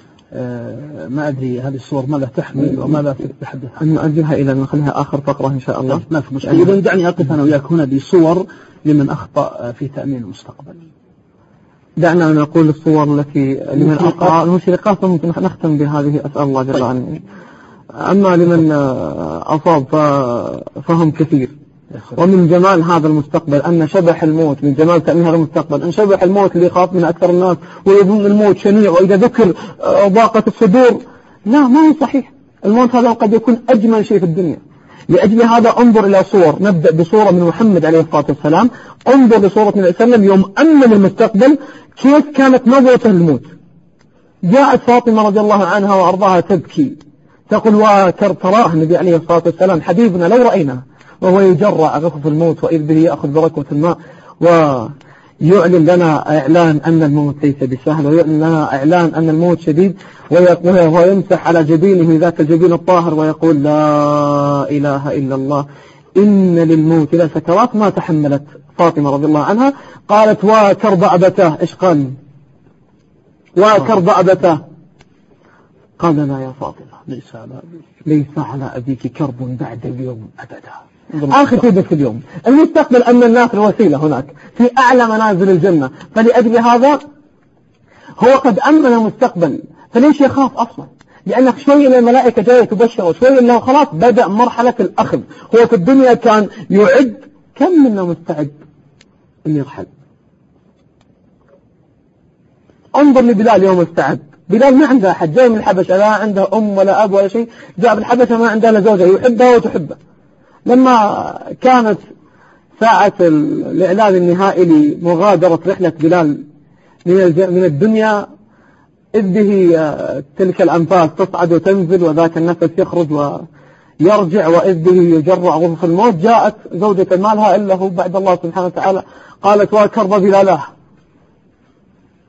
أه ما أدري هذه الصور ماذا تحمل وماذا تتحدث عنها؟ نؤجلها إلى نخليها آخر فقرة إن شاء الله. ما في مشكلة. إذن دعني أقف أنا وياك هنا بصور لمن أخطأ في تأمين المستقبل. دعنا نقول الصور التي لمن أخطأ المشرقات، ممكن نختم بهذه، أسأل الله جل وعلا. أما لمن أصاب فهم كثير. ومن جمال هذا المستقبل أن شبح الموت، من جمال تأمين هذا المستقبل أن شبح الموت اللي يخاف من أكثر الناس ويظن الموت شنيع وإذا ذكر ضاقة الصدور. لا، ما هو صحيح. الموت هذا قد يكون أجمل شيء في الدنيا. لأجل هذا انظر إلى صور، نبدأ بصورة من محمد عليه الصلاة والسلام. انظر لصورة النبي صلى الله عليه وسلم يوم أمن المستقبل كيف كانت نظرته للموت. جاءت فاطمة رضي الله عنها وأرضاها تبكي تقول وترى تراه النبي عليه الصلاة والسلام حبيبنا لو رأينا وهو يجرع غفف الموت وإذ به يأخذ بركة الماء ويعلن لنا إعلان أن الموت ليس بسهل، ويعلن لنا إعلان أن الموت شديد، وهو يمسح على جبينه ذاك الجبين الطاهر ويقول لا إله إلا الله إن للموت لا سكرات. ما تحملت فاطمة رضي الله عنها، قالت وكرب أبتاه. إيش قال؟ وكرب أبتاه. قال لا يا فاطمة ليس على ليس على أبيك كرب بعد اليوم أبدا. آخر شيء في اليوم المستقبل أن الناس الوسيلة هناك في أعلى منازل الجنة، فلأجل هذا هو قد أمن المستقبل، فليش يخاف أصلا؟ لأنك شوي إلى الملائكة جاية تبشر وشوي إنه خلاص بدأ مرحلة الأخذ. هو في الدنيا كان يعد، كم منا مستعد أن يرحل؟ انظر لبلال يوم استعد. بلال ما عنده أحد، جاي من الحبشة، لا عنده أم ولا أب ولا شيء، جاء بالحبشة ما عنده لزوجة يحبها وتحبه. لما كانت ساعة الإعلان النهائي لمغادرة رحلة بلال من الدنيا إذ به تلك الأنفاس تصعد وتنزل وذاك النفس يخرج ويرجع وإذ به يجرع غرف الموت، جاءت زوجة مالها إلا هو بعد الله سبحانه وتعالى قالت وكرب بلاله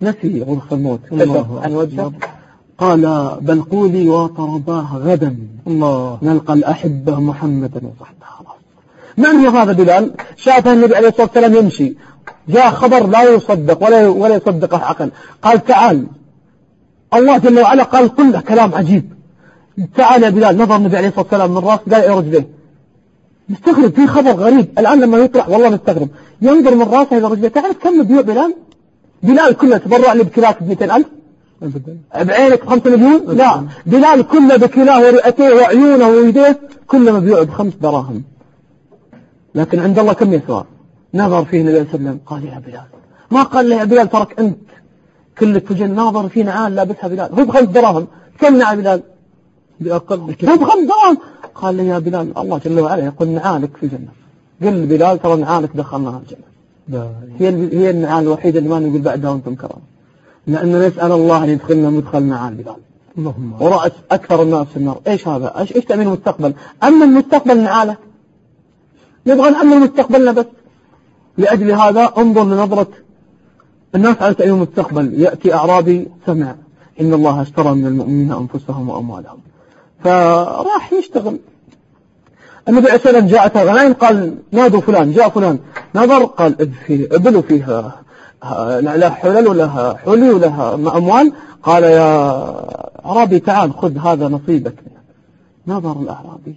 نسي غرف الموت عن وجهه قال بل قولي وطرباه غدا الله نلقى الأحبة محمدا وصحبه. خلاص من هو هذا بلال؟ شاف النبي عليه الصلاة والسلام يمشي، جاء خبر لا يصدق ولا ولا يصدقه عقل، قال تعال الله جل وعلا قال قل له كلام عجيب، تعال يا بلال. نظر النبي عليه الصلاة والسلام من راس قال يا رجليه، مستغرب في خبر غريب الآن لما يطرح والله مستغرب، ينظر من راسه إلى رجليه. تعرف كم بيوع بلال؟ بلال كله تبرع لي بكلاك بمئتين ألف، بعينك بخمسة مليون؟ لا، بلال كله بكلاه ورئتيه وعيونه ويديه كله مبيوع بخمس دراهم، لكن عند الله كم يسوى؟ نظر فيه النبي صلى الله عليه وسلم قال يا بلال، ما قال له يا بلال ترك أنت كلك في جنة، ناظر في نعال لابسها بلال هو بخمس دراهم، كم نعال بلال؟ بأقل هو بخمس دراهم. قال لي يا بلال الله جل وعلا يقول نعالك في الجنة. قل بلال ترى نعالك دخلناها الجنة، هي هي النعال الوحيدة اللي ما نقول بعدها وانتم كرام، لأنه نسأل الله أن يدخلنا مدخل نعال بلال. اللهم ورأس أكثر الناس في النار. إيش هذا؟ إيش إيش تأمين المستقبل؟ أما المستقبل نعاله، نبغى نأمن مستقبلنا بس. لأجل هذا انظر لنظرة الناس على تأمين المستقبل. يأتي أعرابي سمع إن الله اشترى من المؤمنين أنفسهم وأموالهم، فراح يشتغل. النبي عليه الصلاة والسلام جاءت غنائم قال نادوا فلان، جاء فلان نظر قال في إبل وفيها لا حلل ولها حلي ولها أموال، قال يا أعرابي تعال خذ هذا نصيبك. نظر الأعرابي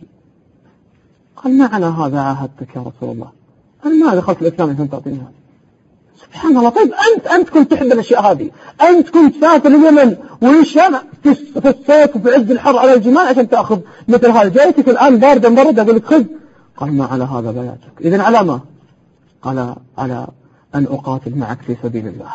قال ما على هذا عاهدتك يا رسول الله، أنا ما دخلت الإسلام عشان تعطيني هذا. سبحان الله. طيب أنت أنت كنت تحب الأشياء هذه، أنت كنت سافر اليمن والشام في الصيف وفي عز الحر على الجمال عشان تأخذ مثل هذا، جايتك الآن باردة مبردة أقول لك خذ. قال ما على هذا بايعتك. إذن على ما؟ قال على أن أقاتل معك في سبيل الله،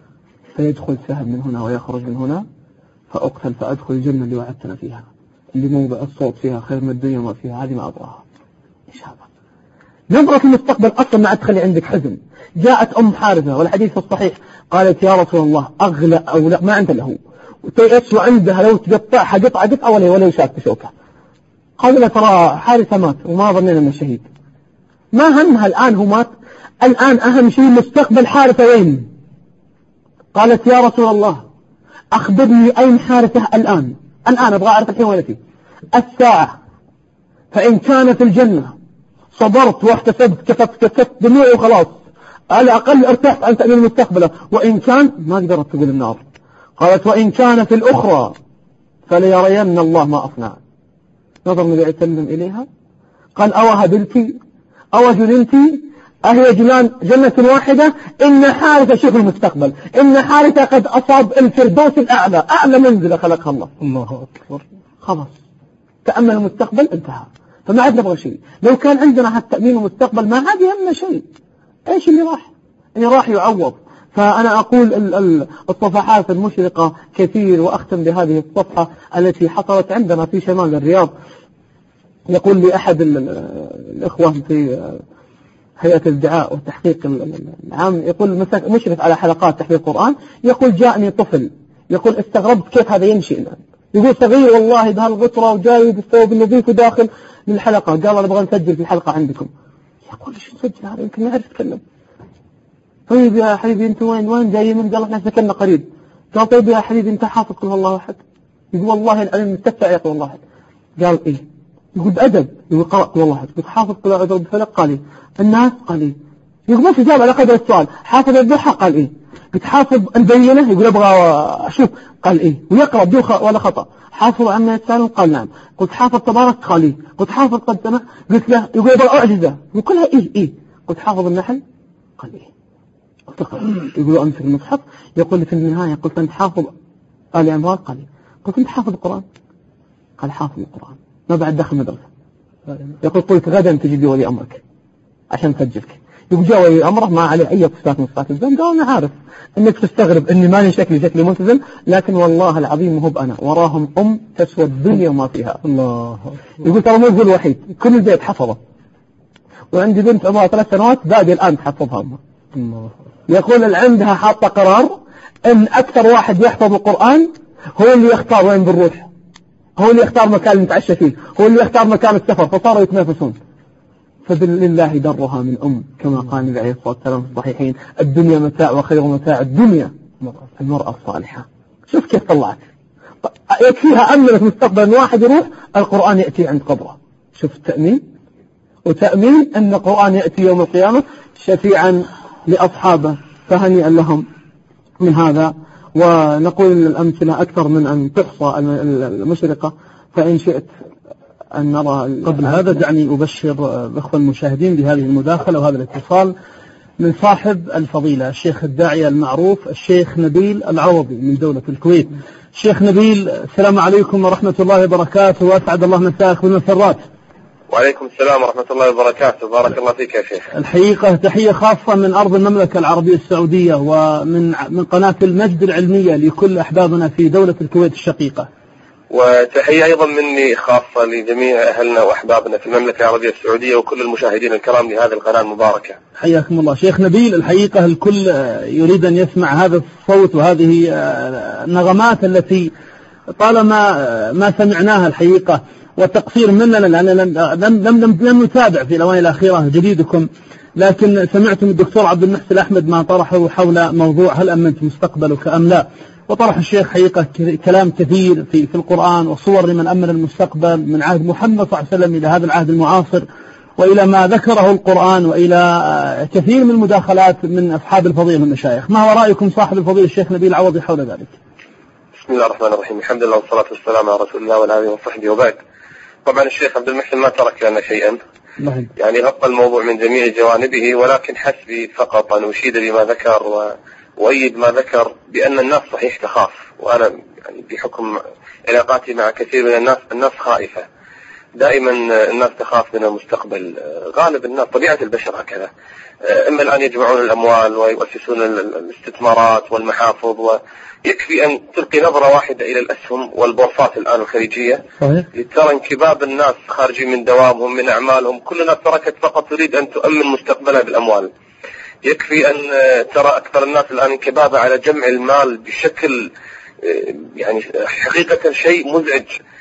فيدخل سهم من هنا ويخرج من هنا، فأقتل فأدخل الجنة اللي وعدتنا فيها، اللي موضع الصوت فيها خير من الدنيا وما فيها، هذه ما أبغاها. إيش هذا؟ نظرة المستقبل أصلا ما تخلي عندك حزن. جاءت أم حارثة والحديث الصحيح قالت يا رسول الله أغلى أو لا ما عنده له وتيأس وعندها لو تقطعها قطعة قطعة ولا ولا يشاك بشوكة. قال له ترى حارثة مات وما ظننا من الشهيد، ما همها الآن هو مات، الآن أهم شيء مستقبل حارثة وين. قالت يا رسول الله أخبرني أين حارثة الآن، الآن أبغى أعرف الحين وين فيه الساعة، فإن كان في الجنة صبرت واحتسبت كفت كفت دموعي وخلاص على الأقل ارتحت عن تأمين مستقبله، وإن كان ما قدرت تقول النار. قالت وإن كان في الأخرى فليرين الله ما أصنع. نظر النبي عليه الصلاة والسلام إليها قال أو هبلتي أو جننتي أهي جنان جنة واحدة، إن حارثة شوف المستقبل، إن حارثة قد أصاب الفردوس الأعلى، أعلى منزل خلقها الله. الله أكبر. خلاص تأمل المستقبل انتهى، فما عاد نبغى شيء. لو كان عندنا التأمين المستقبل ما عاد يهمنا شيء. ايش اللي راح؟ اللي راح يعوض. فأنا أقول الصفحات المشرقة كثير، وأختم بهذه الصفحة التي حصلت عندنا في شمال الرياض. يقول لي أحد الإخوة في هيئة الدعاء والتحقيق العام، يقول مشرف على حلقات تحقيق القرآن، يقول جاءني طفل يقول استغربت كيف هذا يمشي الآن، يقول صغير والله بهالغطرة وجاي بالثوب النظيف وداخل من الحلقة، قال أنا نبغى نسجل في الحلقة عندكم. يقول ليش نسجل هذا يمكن ما يعرف يتكلم. طيب يا حبيبي أنت وين وين جاي من؟ قال احنا سكننا قريب. قال طيب يا حبيبي أنت حافظ قل والله أحد؟ يقول والله العلم مستفتع يقول والله أحد. قال إيه؟ يقول بأدب. يقول قرأ قل والله أحد. يقول حافظ قل أعوذ برب الفلق؟ قال إيه؟ الناس؟ قال إيه؟ يقول بس جاب على قدر السؤال. حافظ الضحى؟ قال إيه؟ قلت حافظ البينة؟ يقول أبغى أشوف. قال إيه؟ ويقرأ بدون ولا خطأ. حافظ عما يتسالون؟ قال نعم. قلت حافظ تبارك؟ قال إيه؟ قلت حافظ قد سمع؟ قلت له. يقول أبغى أعجزة. يقول كلها إيه إيه؟ قلت حافظ النحل؟ قال إيه؟ يقولوا أمسك المصحف. يقول لي في النهاية قلت أنت حافظ آل عمران؟ قال لي. قلت أنت حافظ القرآن؟ قال حافظ القرآن ما بعد دخل مدرسة. يقول قلت غدا تجي لي ولي أمرك عشان نسجلك. يقول جاء ولي أمره ما عليه أي صفات من صفات الزم. قال أنا عارف أنك تستغرب أني ماني شكلي شكلي ملتزم، لكن والله العظيم مو بأنا، وراهم أم تسوى الدنيا وما فيها. الله. يقول ترى مو هو الوحيد، كل البيت حفظه، وعندي بنت عمرها ثلاث سنوات باقي الآن تحفظها أمها. الله. يقول اللي عندها حاطة قرار ان اكثر واحد يحفظ القرآن هو اللي يختار وين بنروح، هو اللي يختار مكان نتعشى فيه، هو اللي يختار مكان السفر، فصاروا يتنافسون. فبالله درها من ام، كما قال النبي عليه الصلاة والسلام في الصحيحين: الدنيا متاع وخير متاع الدنيا المرأة الصالحة. شوف كيف طلعت، يكفيها أمنة مستقبل أن واحد يروح القرآن يأتي عند قبره. شوف التأمين، وتأمين أن القرآن يأتي يوم القيامة شفيعا لأصحابه، فهنيئا لهم من هذا. ونقول أن الأمثلة أكثر من أن تحصى المشرقة، فإن شئت أن نرى قبل هذا دعني أبشر الأخوة المشاهدين بهذه المداخلة وهذا الاتصال من صاحب الفضيلة الشيخ الداعية المعروف الشيخ نبيل العوضي من دولة الكويت. الشيخ نبيل، السلام عليكم ورحمة الله وبركاته، وأسعد الله مساءك بالمسرات. وعليكم السلام ورحمة الله وبركاته، بارك الله فيك يا شيخ. الحقيقة تحية خاصة من أرض المملكة العربية السعودية ومن من قناة المجد العلمية لكل أحبابنا في دولة الكويت الشقيقة، وتحية أيضا مني خاصة لجميع أهلنا وأحبابنا في المملكة العربية السعودية وكل المشاهدين الكرام لهذه القناة المباركة. حياكم الله. شيخ نبيل، الحقيقة الكل يريد أن يسمع هذا الصوت وهذه النغمات التي طالما ما سمعناها الحقيقة، والتقصير مننا لأننا لم, لم, لم, لم نتابع في الأوان الأخيرة جديدكم، لكن سمعتم الدكتور عبد المحسن أحمد ما طرحه حول موضوع هل أمنت مستقبلك أم لا، وطرح الشيخ حقيقة كلام كثير في, في القرآن وصور لمن أمن المستقبل من عهد محمد صلى الله عليه وسلم إلى هذا العهد المعاصر، وإلى ما ذكره القرآن، وإلى كثير من المداخلات من أصحاب الفضيلة والمشايخ. ما هو رأيكم صاحب الفضيلة الشيخ نبيل العوضي حول ذلك؟ بسم الله الرحمن الرحيم، الحمد لله والصلاة والسلام على رسول الله وعلى آله وصحبه وبعد. طبعا الشيخ عبد المحسن ما ترك لنا شيئا، يعني غطى الموضوع من جميع جوانبه، ولكن حسبي فقط أن أشيد بما ذكر وأؤيد ما ذكر بأن الناس صحيح تخاف، وأنا يعني بحكم علاقاتي مع كثير من الناس الناس خائفة دائما، الناس تخاف من المستقبل، غالب الناس طبيعة البشر هكذا، إما الآن يجمعون الأموال ويؤسسون الاستثمارات والمحافظ، ويكفي أن تلقي نظرة واحدة إلى الأسهم والبورصات الآن الخليجية لترى انكباب الناس خارجين من دوامهم من أعمالهم، كل الناس تركت فقط تريد أن تؤمن مستقبلها بالأموال. يكفي أن ترى أكثر الناس الآن انكبابة على جمع المال بشكل يعني حقيقة شيء مزعج،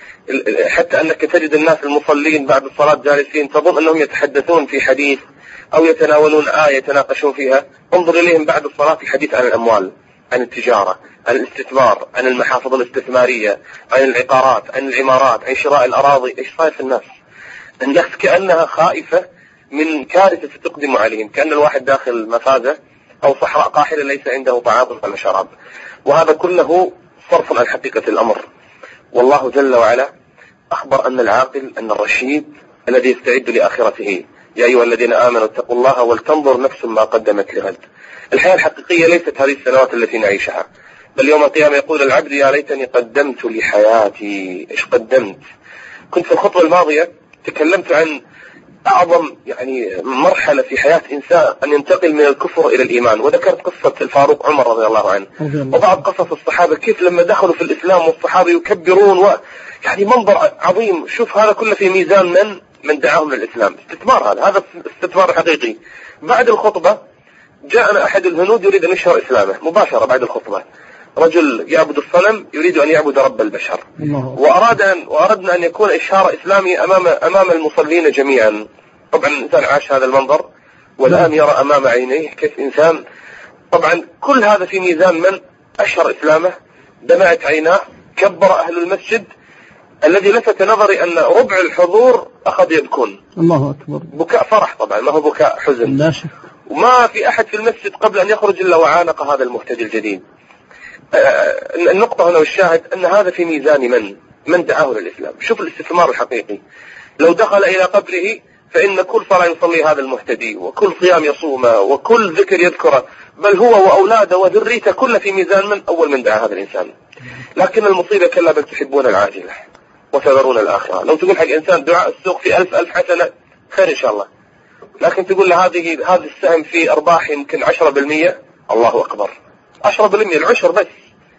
حتى أنك تجد الناس المصلين بعد الصلاة جالسين تظن أنهم يتحدثون في حديث أو يتناولون آية يتناقشون فيها، انظر إليهم بعد الصلاة الحديث عن الأموال، عن التجارة، عن الاستثمار، عن المحافظ الاستثمارية، عن العقارات، عن العمارات، عن شراء الأراضي. إيش صاير في الناس؟ الناس كأنها خائفة من كارثة تقدم عليهم، كأن الواحد داخل مفازة أو صحراء قاحلة ليس عنده طعام ولا شراب، وهذا كله صرف عن حقيقة الأمر. والله جل وعلا أخبر أن العاقل أن الرشيد الذي يستعد لآخرته، يا أيها الذين آمنوا اتقوا الله ولتنظر نفس ما قدمت لغد. الحياة الحقيقية ليست هذه السنوات التي نعيشها، بل يوم القيامة يقول العبد يا ليتني قدمت لحياتي. إيش قدمت؟ كنت في الخطوة الماضية تكلمت عن أعظم يعني مرحلة في حياة إنسان أن ينتقل من الكفر إلى الإيمان، وذكرت قصة الفاروق عمر رضي الله عنه وبعض قصص الصحابة كيف لما دخلوا في الإسلام والصحابة يكبرون، و يعني منظر عظيم. شوف هذا كله في ميزان من من دعاهم للإسلام، استثمار، هذا هذا استثمار حقيقي. بعد الخطبة جاءنا أحد الهنود يريد أن يشهر إسلامه مباشرة بعد الخطبة، رجل يعبد الصنم يريد أن يعبد رب البشر، وأراد أن وأردنا أن يكون إشهار إسلامي أمام أمام المصلين جميعا. طبعا الإنسان عاش هذا المنظر والآن يرى أمام عينيه كيف إنسان، طبعا كل هذا في ميزان من أشهر إسلامه، دمعت عيناه، كبر أهل المسجد. الذي لفت نظري أن ربع الحضور أخذ يبكون، الله أكبر، بكاء فرح طبعا ما هو بكاء حزن، لا شك. وما في أحد في المسجد قبل أن يخرج إلا وعانق هذا المهتدي الجديد. النقطة هنا والشاهد أن هذا في ميزان من من دعاه للإسلام. شوف الاستثمار الحقيقي، لو دخل إلى قبره فإن كل صلاة يصلي هذا المهتدي، وكل صيام يصومه، وكل ذكر يذكره، بل هو وأولاده وذريته كله في ميزان من أول من دعا هذا الإنسان. لكن المصيبة كلا بل تحبون العاجلة وتذرون الآخرة. لو تقول حق إنسان دعاء السوق في ألف ألف حسنة خير إن شاء الله، لكن تقول له هذه هذا السهم في أرباح يمكن عشرة بالمية، الله أكبر، عشرة بالمية العشر بس،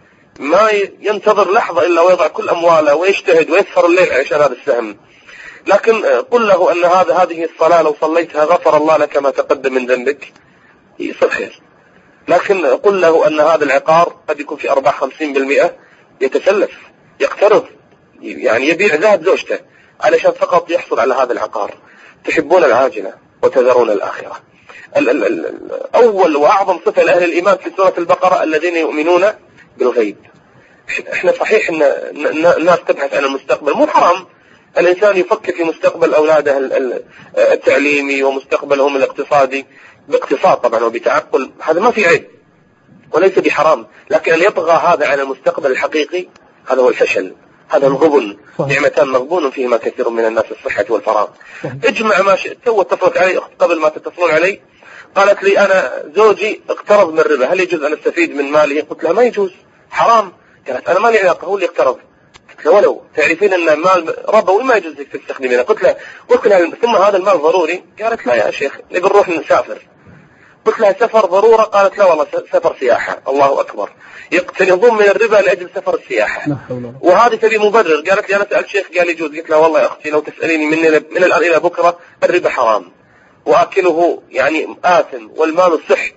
ما ينتظر لحظة إلا ويضع كل أمواله ويجتهد ويسهر الليل عشان هذا السهم. لكن قل له أن هذا هذه الصلاة لو صليتها غفر الله لك ما تقدم من ذنبك، يصير خير. لكن قل له أن هذا العقار قد يكون في أرباح خمسين بالمئة، يتسلف، يقترض، يعني يبيع ذهب زوجته علشان فقط يحصل على هذا العقار. تحبون العاجلة وتذرون الآخرة. ال ال ال أول وأعظم صفة لأهل الإيمان في سورة البقرة الذين يؤمنون بالغيب. احنا صحيح ان الناس تبحث عن المستقبل، مو حرام الإنسان يفكر في مستقبل أولاده التعليمي ومستقبلهم الاقتصادي باقتصاد طبعا وبتعقل، هذا ما في عيب وليس بحرام، لكن أن يطغى هذا على المستقبل الحقيقي هذا هو الفشل، هذا الغبن. نعمتان مغبون فيهما كثير من الناس، الصحة والفراغ. اجمع ما شئت. تو اتصلت علي أخت قبل ما تتصلون علي قالت لي أنا زوجي اقترض من الربا، هل يجوز أن أستفيد من ماله؟ قلت لها ما يجوز، حرام. قالت أنا ما لي علاقة، هو اللي اقترض. قلت لها ولو تعرفين أن المال ربوي ما يجوز لك تستخدمينه. قلت لها قلت لها ثم هذا المال ضروري؟ قالت لا يا شيخ نبي نروح نسافر. قلت لها سفر ضرورة؟ قالت لا والله سفر سياحة. الله أكبر، يقترضون من الربا لأجل سفر السياحة، وهذه تبي مبرر. قالت لي أنا سألت شيخ قال يجوز. قلت لها والله يا أختي لو تسأليني من, من الآن إلى بكرة الربا حرام وأكله يعني آثم والمال سحت.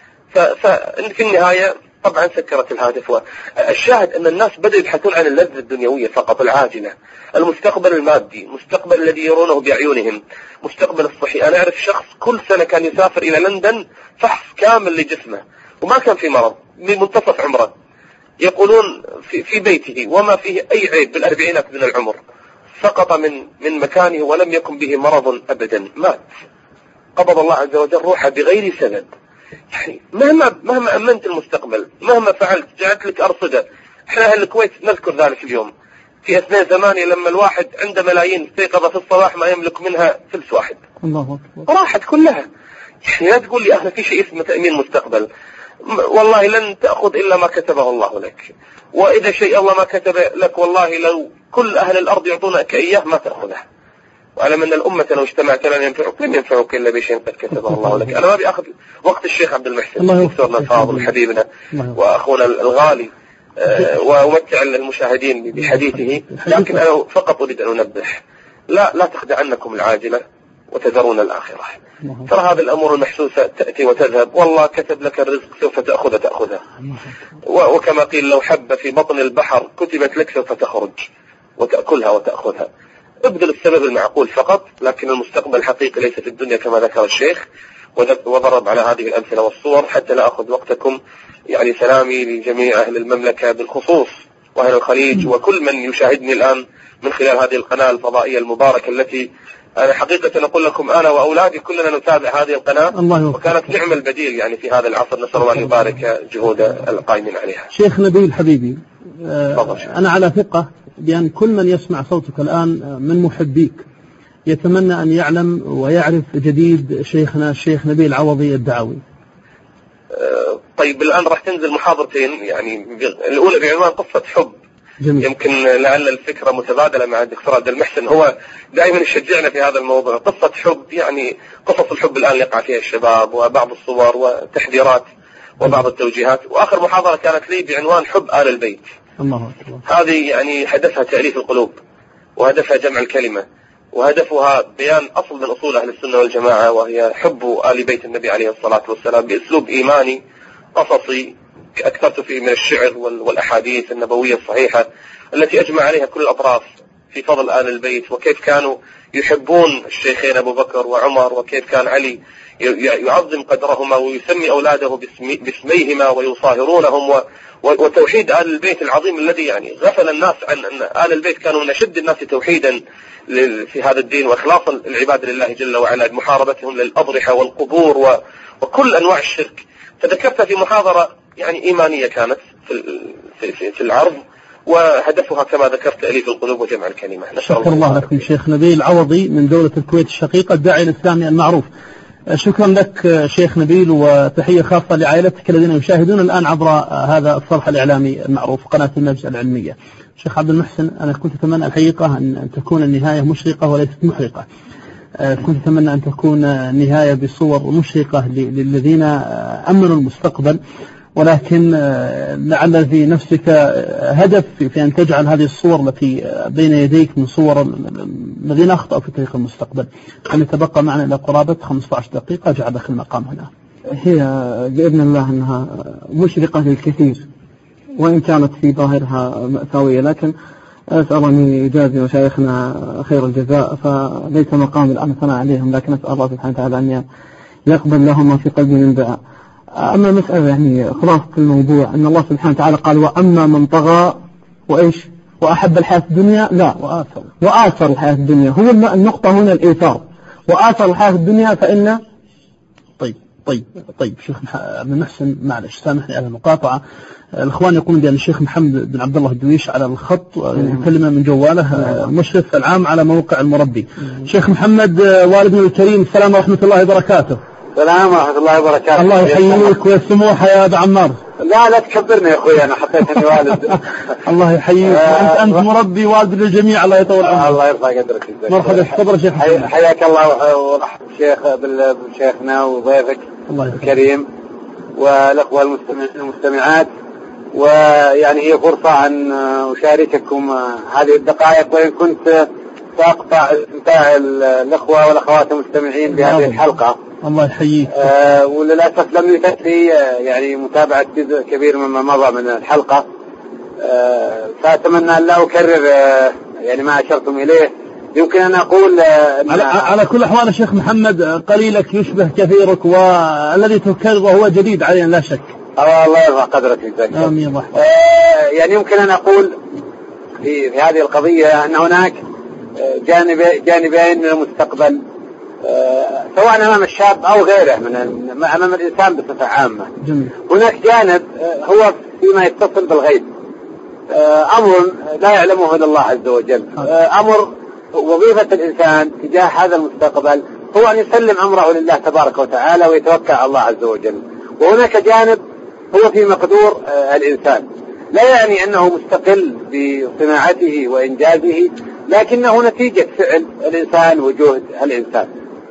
ففي النهاية طبعا سكرت الهاتف. والشاهد أن الناس بدأوا يبحثون عن اللذة الدنيوية فقط العاجلة، المستقبل المادي، المستقبل الذي يرونه بأعينهم، مستقبل الصحي. أنا أعرف شخص كل سنة كان يسافر إلى لندن فحص كامل لجسمه وما كان في مرض من منتصف عمره، يقولون في, في بيته وما فيه أي عيب، بالأربعينات من العمر، سقط من من مكانه ولم يكن به مرض أبدا، مات، قبض الله عز وجل روحه بغير سبب. يعني مهما مهما أمنت المستقبل، مهما فعلت جعلت لك أرصدة. احنا أهل الكويت نذكر ذلك اليوم، في أثناء زماني لما الواحد عنده ملايين استيقظ في الصباح ما يملك منها فلس واحد، الله أكبر، راحت كلها. يعني لا تقول لي أهلا في شيء اسمه تأمين مستقبل، والله لن تأخذ إلا ما كتبه الله لك، وإذا شيء الله ما كتب لك والله لو كل أهل الأرض يعطونك إياه ما تأخذه. وعلم أن الأمة لو اجتمعت لن ينفعك لن ينفعك إلا بشيء قد كتبه الله لك. أنا ما بأخذ وقت الشيخ عبد المحسن دكتورنا الفاضل حبيبنا وأخونا الغالي وأمتع المشاهدين بحديثه، لكن أنا فقط أريد أن أنبه لا لا تخدعنكم العاجلة وتذرون الآخرة. ترى هذه الأمور المحسوسة تأتي وتذهب، والله كتب لك الرزق سوف تأخذ تأخذها، وكما قيل لو حب في بطن البحر كتبت لك سوف تخرج وتأكلها وتأخذها. ابذل السبب المعقول فقط، لكن المستقبل الحقيقي ليس في الدنيا كما ذكر الشيخ وضرب على هذه الأمثلة والصور. حتى لا أخذ وقتكم، يعني سلامي لجميع أهل المملكة بالخصوص وأهل الخليج وكل من يشاهدني الآن من خلال هذه القناة الفضائية المباركة التي أنا حقيقة أقول لكم أنا وأولادي كلنا نتابع هذه القناة، وكانت نعم البديل يعني في هذا العصر. نسأل الله أن يبارك جهود القائمين عليها. شيخ نبيل حبيبي، آه أنا على ثقة بأن كل من يسمع صوتك الآن من محبيك يتمنى أن يعلم ويعرف جديد شيخنا الشيخ نبيل العوضي الدعوي. آه طيب الآن راح تنزل محاضرتين، يعني الأولى بعنوان قصة حب. جميل. يمكن لعل الفكرة متبادلة مع الدكتور عبد المحسن، هو دائما يشجعنا في هذا الموضوع. قصة حب يعني قصص الحب الآن يقع فيها الشباب وبعض الصور وتحذيرات وبعض التوجيهات. وآخر محاضرة كانت لي بعنوان حب آل البيت. الله أكبر. هذه يعني هدفها تأليف القلوب، وهدفها جمع الكلمة، وهدفها بيان أصل من أصول أهل السنة والجماعة، وهي حب آل بيت النبي عليه الصلاة والسلام بأسلوب إيماني قصصي أكثرت فيه من الشعر والأحاديث النبوية الصحيحة التي أجمع عليها كل الأطراف في فضل آل البيت، وكيف كانوا يحبون الشيخين أبو بكر وعمر، وكيف كان علي يعظم قدرهما ويسمي أولاده باسميهما ويصاهرونهم، وتوحيد آل البيت العظيم الذي يعني غفل الناس عن أن آل البيت كانوا من أشد الناس توحيدا في هذا الدين وإخلاصا العباد لله جل وعلا بمحاربتهم للأضرحة والقبور وكل أنواع الشرك. فذكرتها في محاضرة يعني إيمانية كانت في, في, في العرض، وهدفها كما ذكرت تأليف القلوب وجمع الكلمة. شكرا الله لكم شيخ نبيل العوضي من دولة الكويت الشقيقة الداعي الإسلامي المعروف. شكرا لك شيخ نبيل، وتحية خاصة لعائلتك الذين يشاهدون الآن عبر هذا الصفح الإعلامي المعروف قناة النبز العلمية. شيخ عبد المحسن، أنا كنت أتمنى الحقيقة أن تكون النهاية مشرقة وليست محرقة. كنت أتمنى أن تكون نهاية بصور مشرقة للذين أمنوا المستقبل، ولكن لعل في نفسك هدف في أن تجعل هذه الصور التي بين يديك من صور الذين أخطأوا في طريق المستقبل. أن يتبقى معنا إلى قرابة خمسة عشر دقيقة جعل داخل المقام هنا. هي بإذن الله أنها مشرقة للكثير وإن كانت في ظاهرها مأساوية، لكن أسأل أن يجازي مشايخنا خير الجزاء، فليس مقام الآن ثناء عليهم، لكن أسأل الله سبحانه وتعالى أن يقبل له ما في قلبه من دعاء. أما مسألة يعني خلاصة الموضوع أن الله سبحانه وتعالى قال وأما من طغى وإيش وأحب الحياة الدنيا لا وآثر وآثر الحياة الدنيا، هو النقطة هنا الإيثار، وآثر الحياة الدنيا فإن. طيب طيب طيب شيخ ابن محسن معلش سامحني على المقاطعة. الإخوان يقولون بأن الشيخ محمد بن عبد الله الدويش على الخط كلمة من جواله مشرف العام على موقع المربي. شيخ محمد والدنا الكريم السلام ورحمة الله وبركاته. السلام ورحمة الله وبركاته. الله يحييك ويسموح يا أبا عمار. لا لا تكبرني يا أخوي، أنا حطيتني والد. الله يحييك. أنت أنت مربي والد للجميع، الله يطول عمرك. الله يرفع قدرك. مرحبا تفضل شيخ. حياك الله ورحب الشيخ بشيخنا وضيفك الكريم والأخوة المستمعات. ويعني هي فرصة أن أشارككم هذه الدقائق، وإن كنت سأقطع استمتاع الأخوة والأخوات المستمعين بهذه الحلقة. الله يحييك. آه وللأسف لم يتح لي آه يعني متابعة جزء كبير مما مضى من الحلقة، آه فأتمنى أن لا أكرر آه يعني ما أشرتم إليه. يمكن أن أقول آه على, على كل أحوال شيخ محمد قليلك يشبه كثيرك، والذي تكرره هو جديد علينا لا شك. آه الله يرفع قدرك. آمين. آه يعني يمكن أن أقول في, في هذه القضية أن هناك جانب جانبين من المستقبل، آه سواء أمام الشاب أو غيره من أمام الإنسان بصفة عامة. جميل. هناك جانب آه هو فيما يتصل بالغيب، آه أمر لا يعلمه إلا الله عز وجل. آه أمر وظيفة الإنسان تجاه هذا المستقبل هو أن يسلم أمره لله تبارك وتعالى ويتوكل على الله عز وجل. وهناك جانب هو في مقدور آه الإنسان، لا يعني أنه مستقل بصناعته وإنجازه، لكنه نتيجة فعل الإنسان وجهد الإنسان.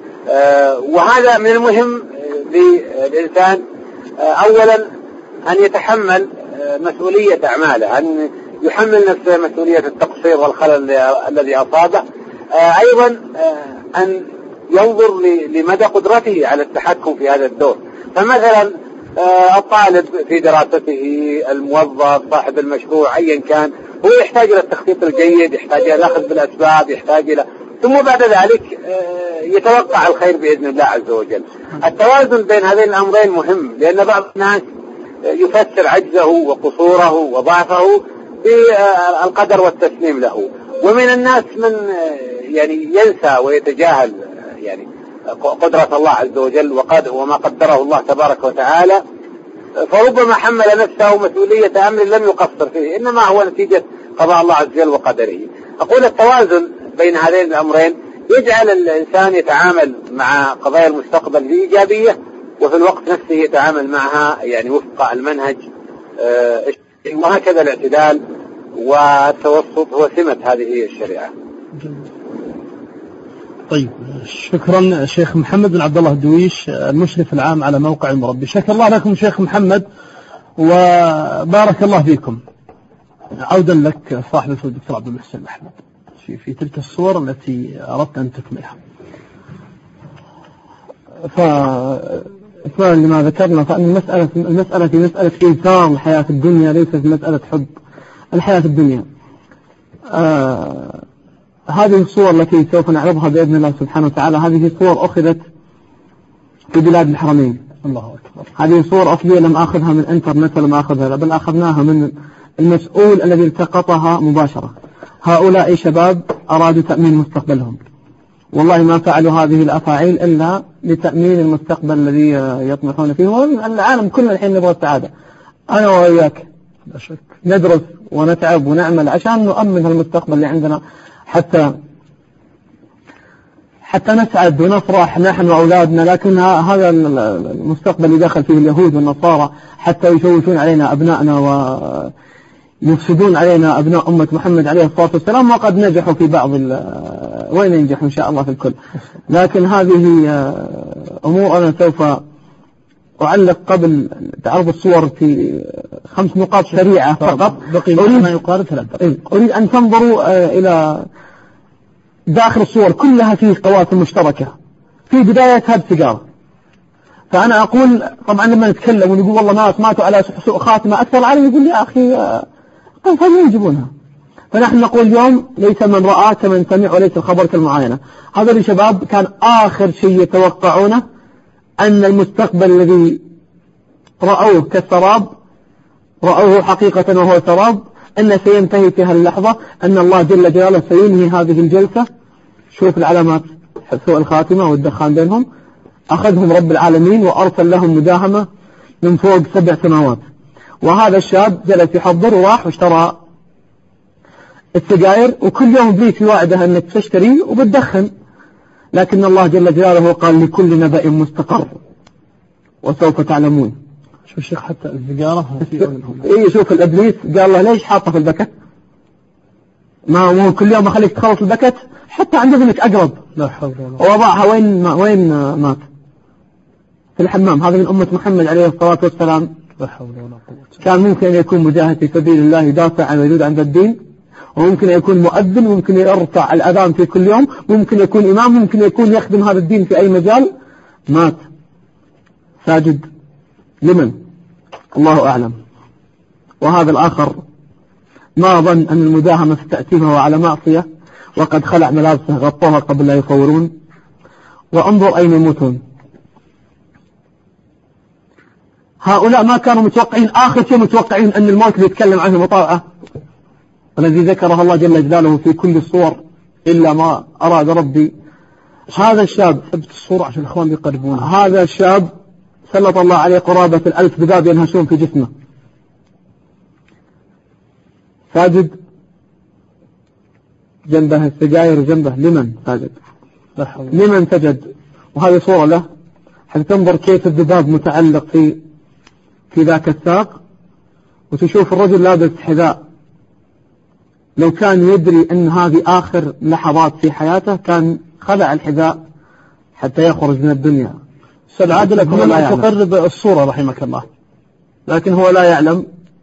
آه وهذا من المهم للإنسان آه أولا أن يتحمل آه مسؤولية أعماله، أن يحمل نفسه مسؤولية التقصير والخلل الذي أصابه. آه أيضا آه أن ينظر لمدى قدرته على التحكم في هذا الدور. فمثلا آه الطالب في دراسته، الموظف، صاحب المشروع، أيا كان، هو يحتاج إلى التخطيط الجيد، يحتاج إلى الأخذ بالأسباب، يحتاج إلى ثم بعد ذلك يتوقع الخير بإذن الله عز وجل. التوازن بين هذين الأمرين مهم، لأن بعض الناس يفسر عجزه وقصوره وضعفه بالقدر والتسليم له، ومن الناس من يعني ينسى ويتجاهل يعني قدرة الله عز وجل وقد وما قدره الله تبارك وتعالى، فربما حمل نفسه مسؤولية أمر لم يقصر فيه، إنما هو نتيجة قضاء الله عز وجل وقدره. أقول التوازن بين هذين الأمرين يجعل الإنسان يتعامل مع قضايا المستقبل بإيجابية، وفي الوقت نفسه يتعامل معها يعني وفق المنهج، وهكذا الاعتدال والتوسط هو سمة هذه الشريعة. طيب شكرا شيخ محمد بن عبد الله الدويش المشرف العام على موقع المربي. شكر الله لكم شيخ محمد وبارك الله فيكم. عودا لك صاحب الفضل الدكتور عبد المحسن أحمد في في تلك الصور التي أردت أن تكملها. ف فلما ذكرنا فإن المسألة المسألة في مسألة إيثار الحياة الدنيا، ليست مسألة حب الحياة الدنيا. آه هذه الصور التي سوف نعرضها بإذن الله سبحانه وتعالى، هذه صور أخذت في بلاد الحرمين. الله أكبر. هذه صور أصلية لم أخذها من إنترنت ولم أخذها، بل أخذناها من المسؤول الذي التقطها مباشرة. هؤلاء شباب أرادوا تأمين مستقبلهم، والله ما فعلوا هذه الأفاعيل إلا لتأمين المستقبل الذي يطمحون فيه. والعالم كله الحين نبغى السعادة، أنا وإياك ندرس ونتعب ونعمل عشان نؤمن المستقبل اللي عندنا، حتى حتى نسعد ونفرح نحن وأولادنا. لكن هذا المستقبل اللي دخل فيه اليهود والنصارى حتى يشوشون علينا أبنائنا ويفسدون علينا أبناء أمة محمد عليه الصلاة والسلام، وقد نجحوا في بعض وين ينجحوا إن شاء الله في الكل. لكن هذه أمور أنا سوف أعلق قبل تعرض الصور في خمس نقاط سريعة فقط. أريد ما يقارب ثلاث دقائق. أريد أن تنظروا إلى داخل الصور، كلها فيه قواسم مشتركة. في بدايتها بسيجارة. فأنا أقول طبعا لما نتكلم ونقول والله ناس ماتوا على سوء خاتمة، أكثر العالم يقول لي يا أخي طيب هل ينجبونها؟ فنحن نقول اليوم ليس من رأى كمن سمع وليس الخبر كالمعاينة. هذا الشباب كان آخر شيء يتوقعونه أن المستقبل الذي رأوه كالسراب رأوه حقيقة وهو سراب، أن سينتهي في هاللحظة، أن الله جل جلاله سينهي هذه الجلسة. شوف العلامات، سوء الخاتمة والدخان بينهم. أخذهم رب العالمين وأرسل لهم مداهمة من فوق سبع سماوات. وهذا الشاب جلس يحضر وراح واشترى السجاير، وكل يوم إبليس يوعده أنك تشتري وبتدخن، لكن الله جل جلاله قال لكل نبأ مستقر وسوف تعلمون. شوف الشيخ حتى السجارة إيه، شوف الإبليس قال له ليش حاطه في البكت؟ ما هو كل يوم أخليك تخلص البكت حتى عند ابنك أقرب. لا حول ولا قوة. ووضعها وين ما وين مات؟ في الحمام. هذا من أمة محمد عليه الصلاة والسلام. لا حول ولا قوة. كان ممكن أن يكون مجاهد في سبيل الله يدافع عن ويجود عند الدين، وممكن يكون مؤذن، وممكن يرفع الأذان في كل يوم، ممكن يكون إمام، ممكن يكون يخدم هذا الدين في أي مجال. مات ساجد لمن؟ الله أعلم. وهذا الآخر ما ظن أن المداهمة ستأتيه وهو على معصية، وقد خلع ملابسه غطوها قبل لا يصورون. وانظر أين يموتون. هؤلاء ما كانوا متوقعين، آخر شيء متوقعين أن الموت اللي يتكلم عنه مطاعة، الذي ذكره الله جل جلاله في كل الصور إلا ما أراد ربي. هذا الشاب ثبت الصورة عشان الأخوان بيقربون. هذا الشاب سلط الله عليه قرابة الألف ذباب ينهشون في جسمه، ساجد جنبه السجاير وجنبه لمن ساجد؟ لمن سجد؟ وهذه صورة له، حتى تنظر كيف الذباب متعلق في في ذاك الساق، وتشوف الرجل لابس حذاء. لو كان يدري أن هذه آخر لحظات في حياته كان خلع الحذاء حتى يخرج من الدنيا. سلعاد لك هنا تقرب الصورة رحمك الله، لكن هو لا يعلم.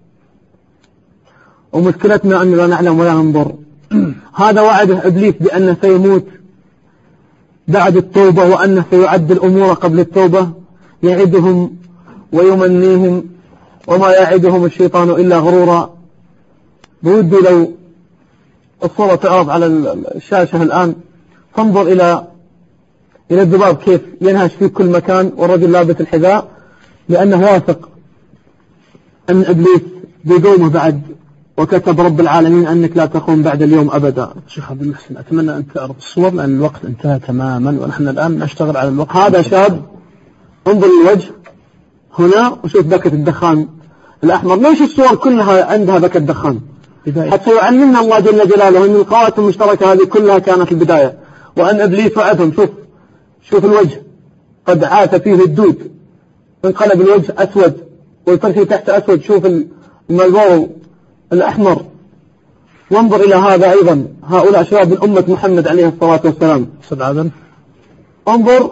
ومشكلتنا أن لا نعلم ولا ننظر. هذا وعده إبليس بأنه سيموت بعد التوبة، وأنه سيعد الأمور قبل التوبة. يعدهم ويمنيهم، وما يعدهم الشيطان إلا غرورا. بودي لو الصورة تعرض على الشاشة الآن، تنظر إلى إلى الذباب كيف ينهش في كل مكان، والرجل لابس الحذاء، لأنه واثق أن إبليس بيقومه بعد، وكتب رب العالمين أنك لا تقوم بعد اليوم أبدا. شيخ عبد المحسن، أتمنى أن تعرض الصور لأن الوقت انتهى تماما، ونحن الآن نشتغل على الوقت. هذا شاب، انظر الوجه هنا وشوف بكة الدخان الأحمر. ليش الصور كلها عندها بكة دخان؟ حتى يعلمنا الله جل جلاله أن القوات المشتركة هذه كلها كانت البداية، وأن إبليس وعدهم. شوف شوف الوجه قد عاث فيه الدود، انقلب الوجه أسود والفرشة تحت أسود. شوف الملبورو الأحمر. وانظر إلى هذا أيضا، هؤلاء شباب من أمة محمد عليه الصلاة والسلام. سبعا انظر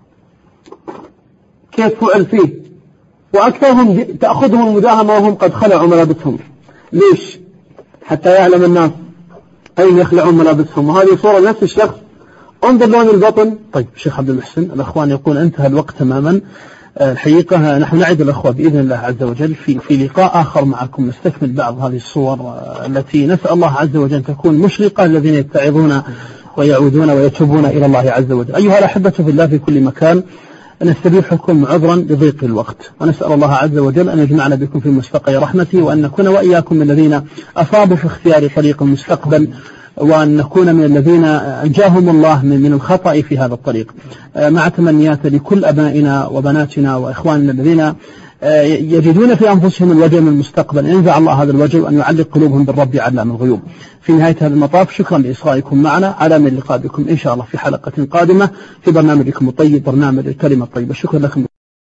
كيف فعل فيه، وأكثرهم تأخذهم المداهمة وهم قد خلعوا ملابسهم. ليش؟ حتى يعلم الناس أين يخلعون ملابسهم. وهذه صورة نفس الشخص. انظر لون البطن. طيب شيخ عبد المحسن، الأخوان يقول انتهى الوقت تماما. الحقيقة نحن نعد الأخوة بإذن الله عز وجل في في لقاء آخر معكم نستكمل بعض هذه الصور التي نسأل الله عز وجل تكون مشرقة الذين يتعظون ويعودون ويتوبون إلى الله عز وجل. أيها الأحبة في الله في كل مكان، نستبيحكم عذرا لضيق الوقت، ونسأل الله عز وجل أن يجمعنا بكم في مستقى رحمته، وأن نكون وإياكم من الذين أصابوا في اختيار طريق المستقبل، وأن نكون من الذين أنجاهم الله من, من الخطأ في هذا الطريق. مع تمنيات لكل أبنائنا وبناتنا وإخواننا الذين يجدون في أنفسهم الوجه من المستقبل، أن ينزع الله هذا الوجه وأن يعلق قلوبهم بالرب علام الغيوب. في نهاية هذا المطاف شكرا لإصغائكم معنا، على من اللقاء بكم إن شاء الله في حلقة قادمة في برنامجكم الطيب، برنامج الكلمة الطيبة. شكرا لكم.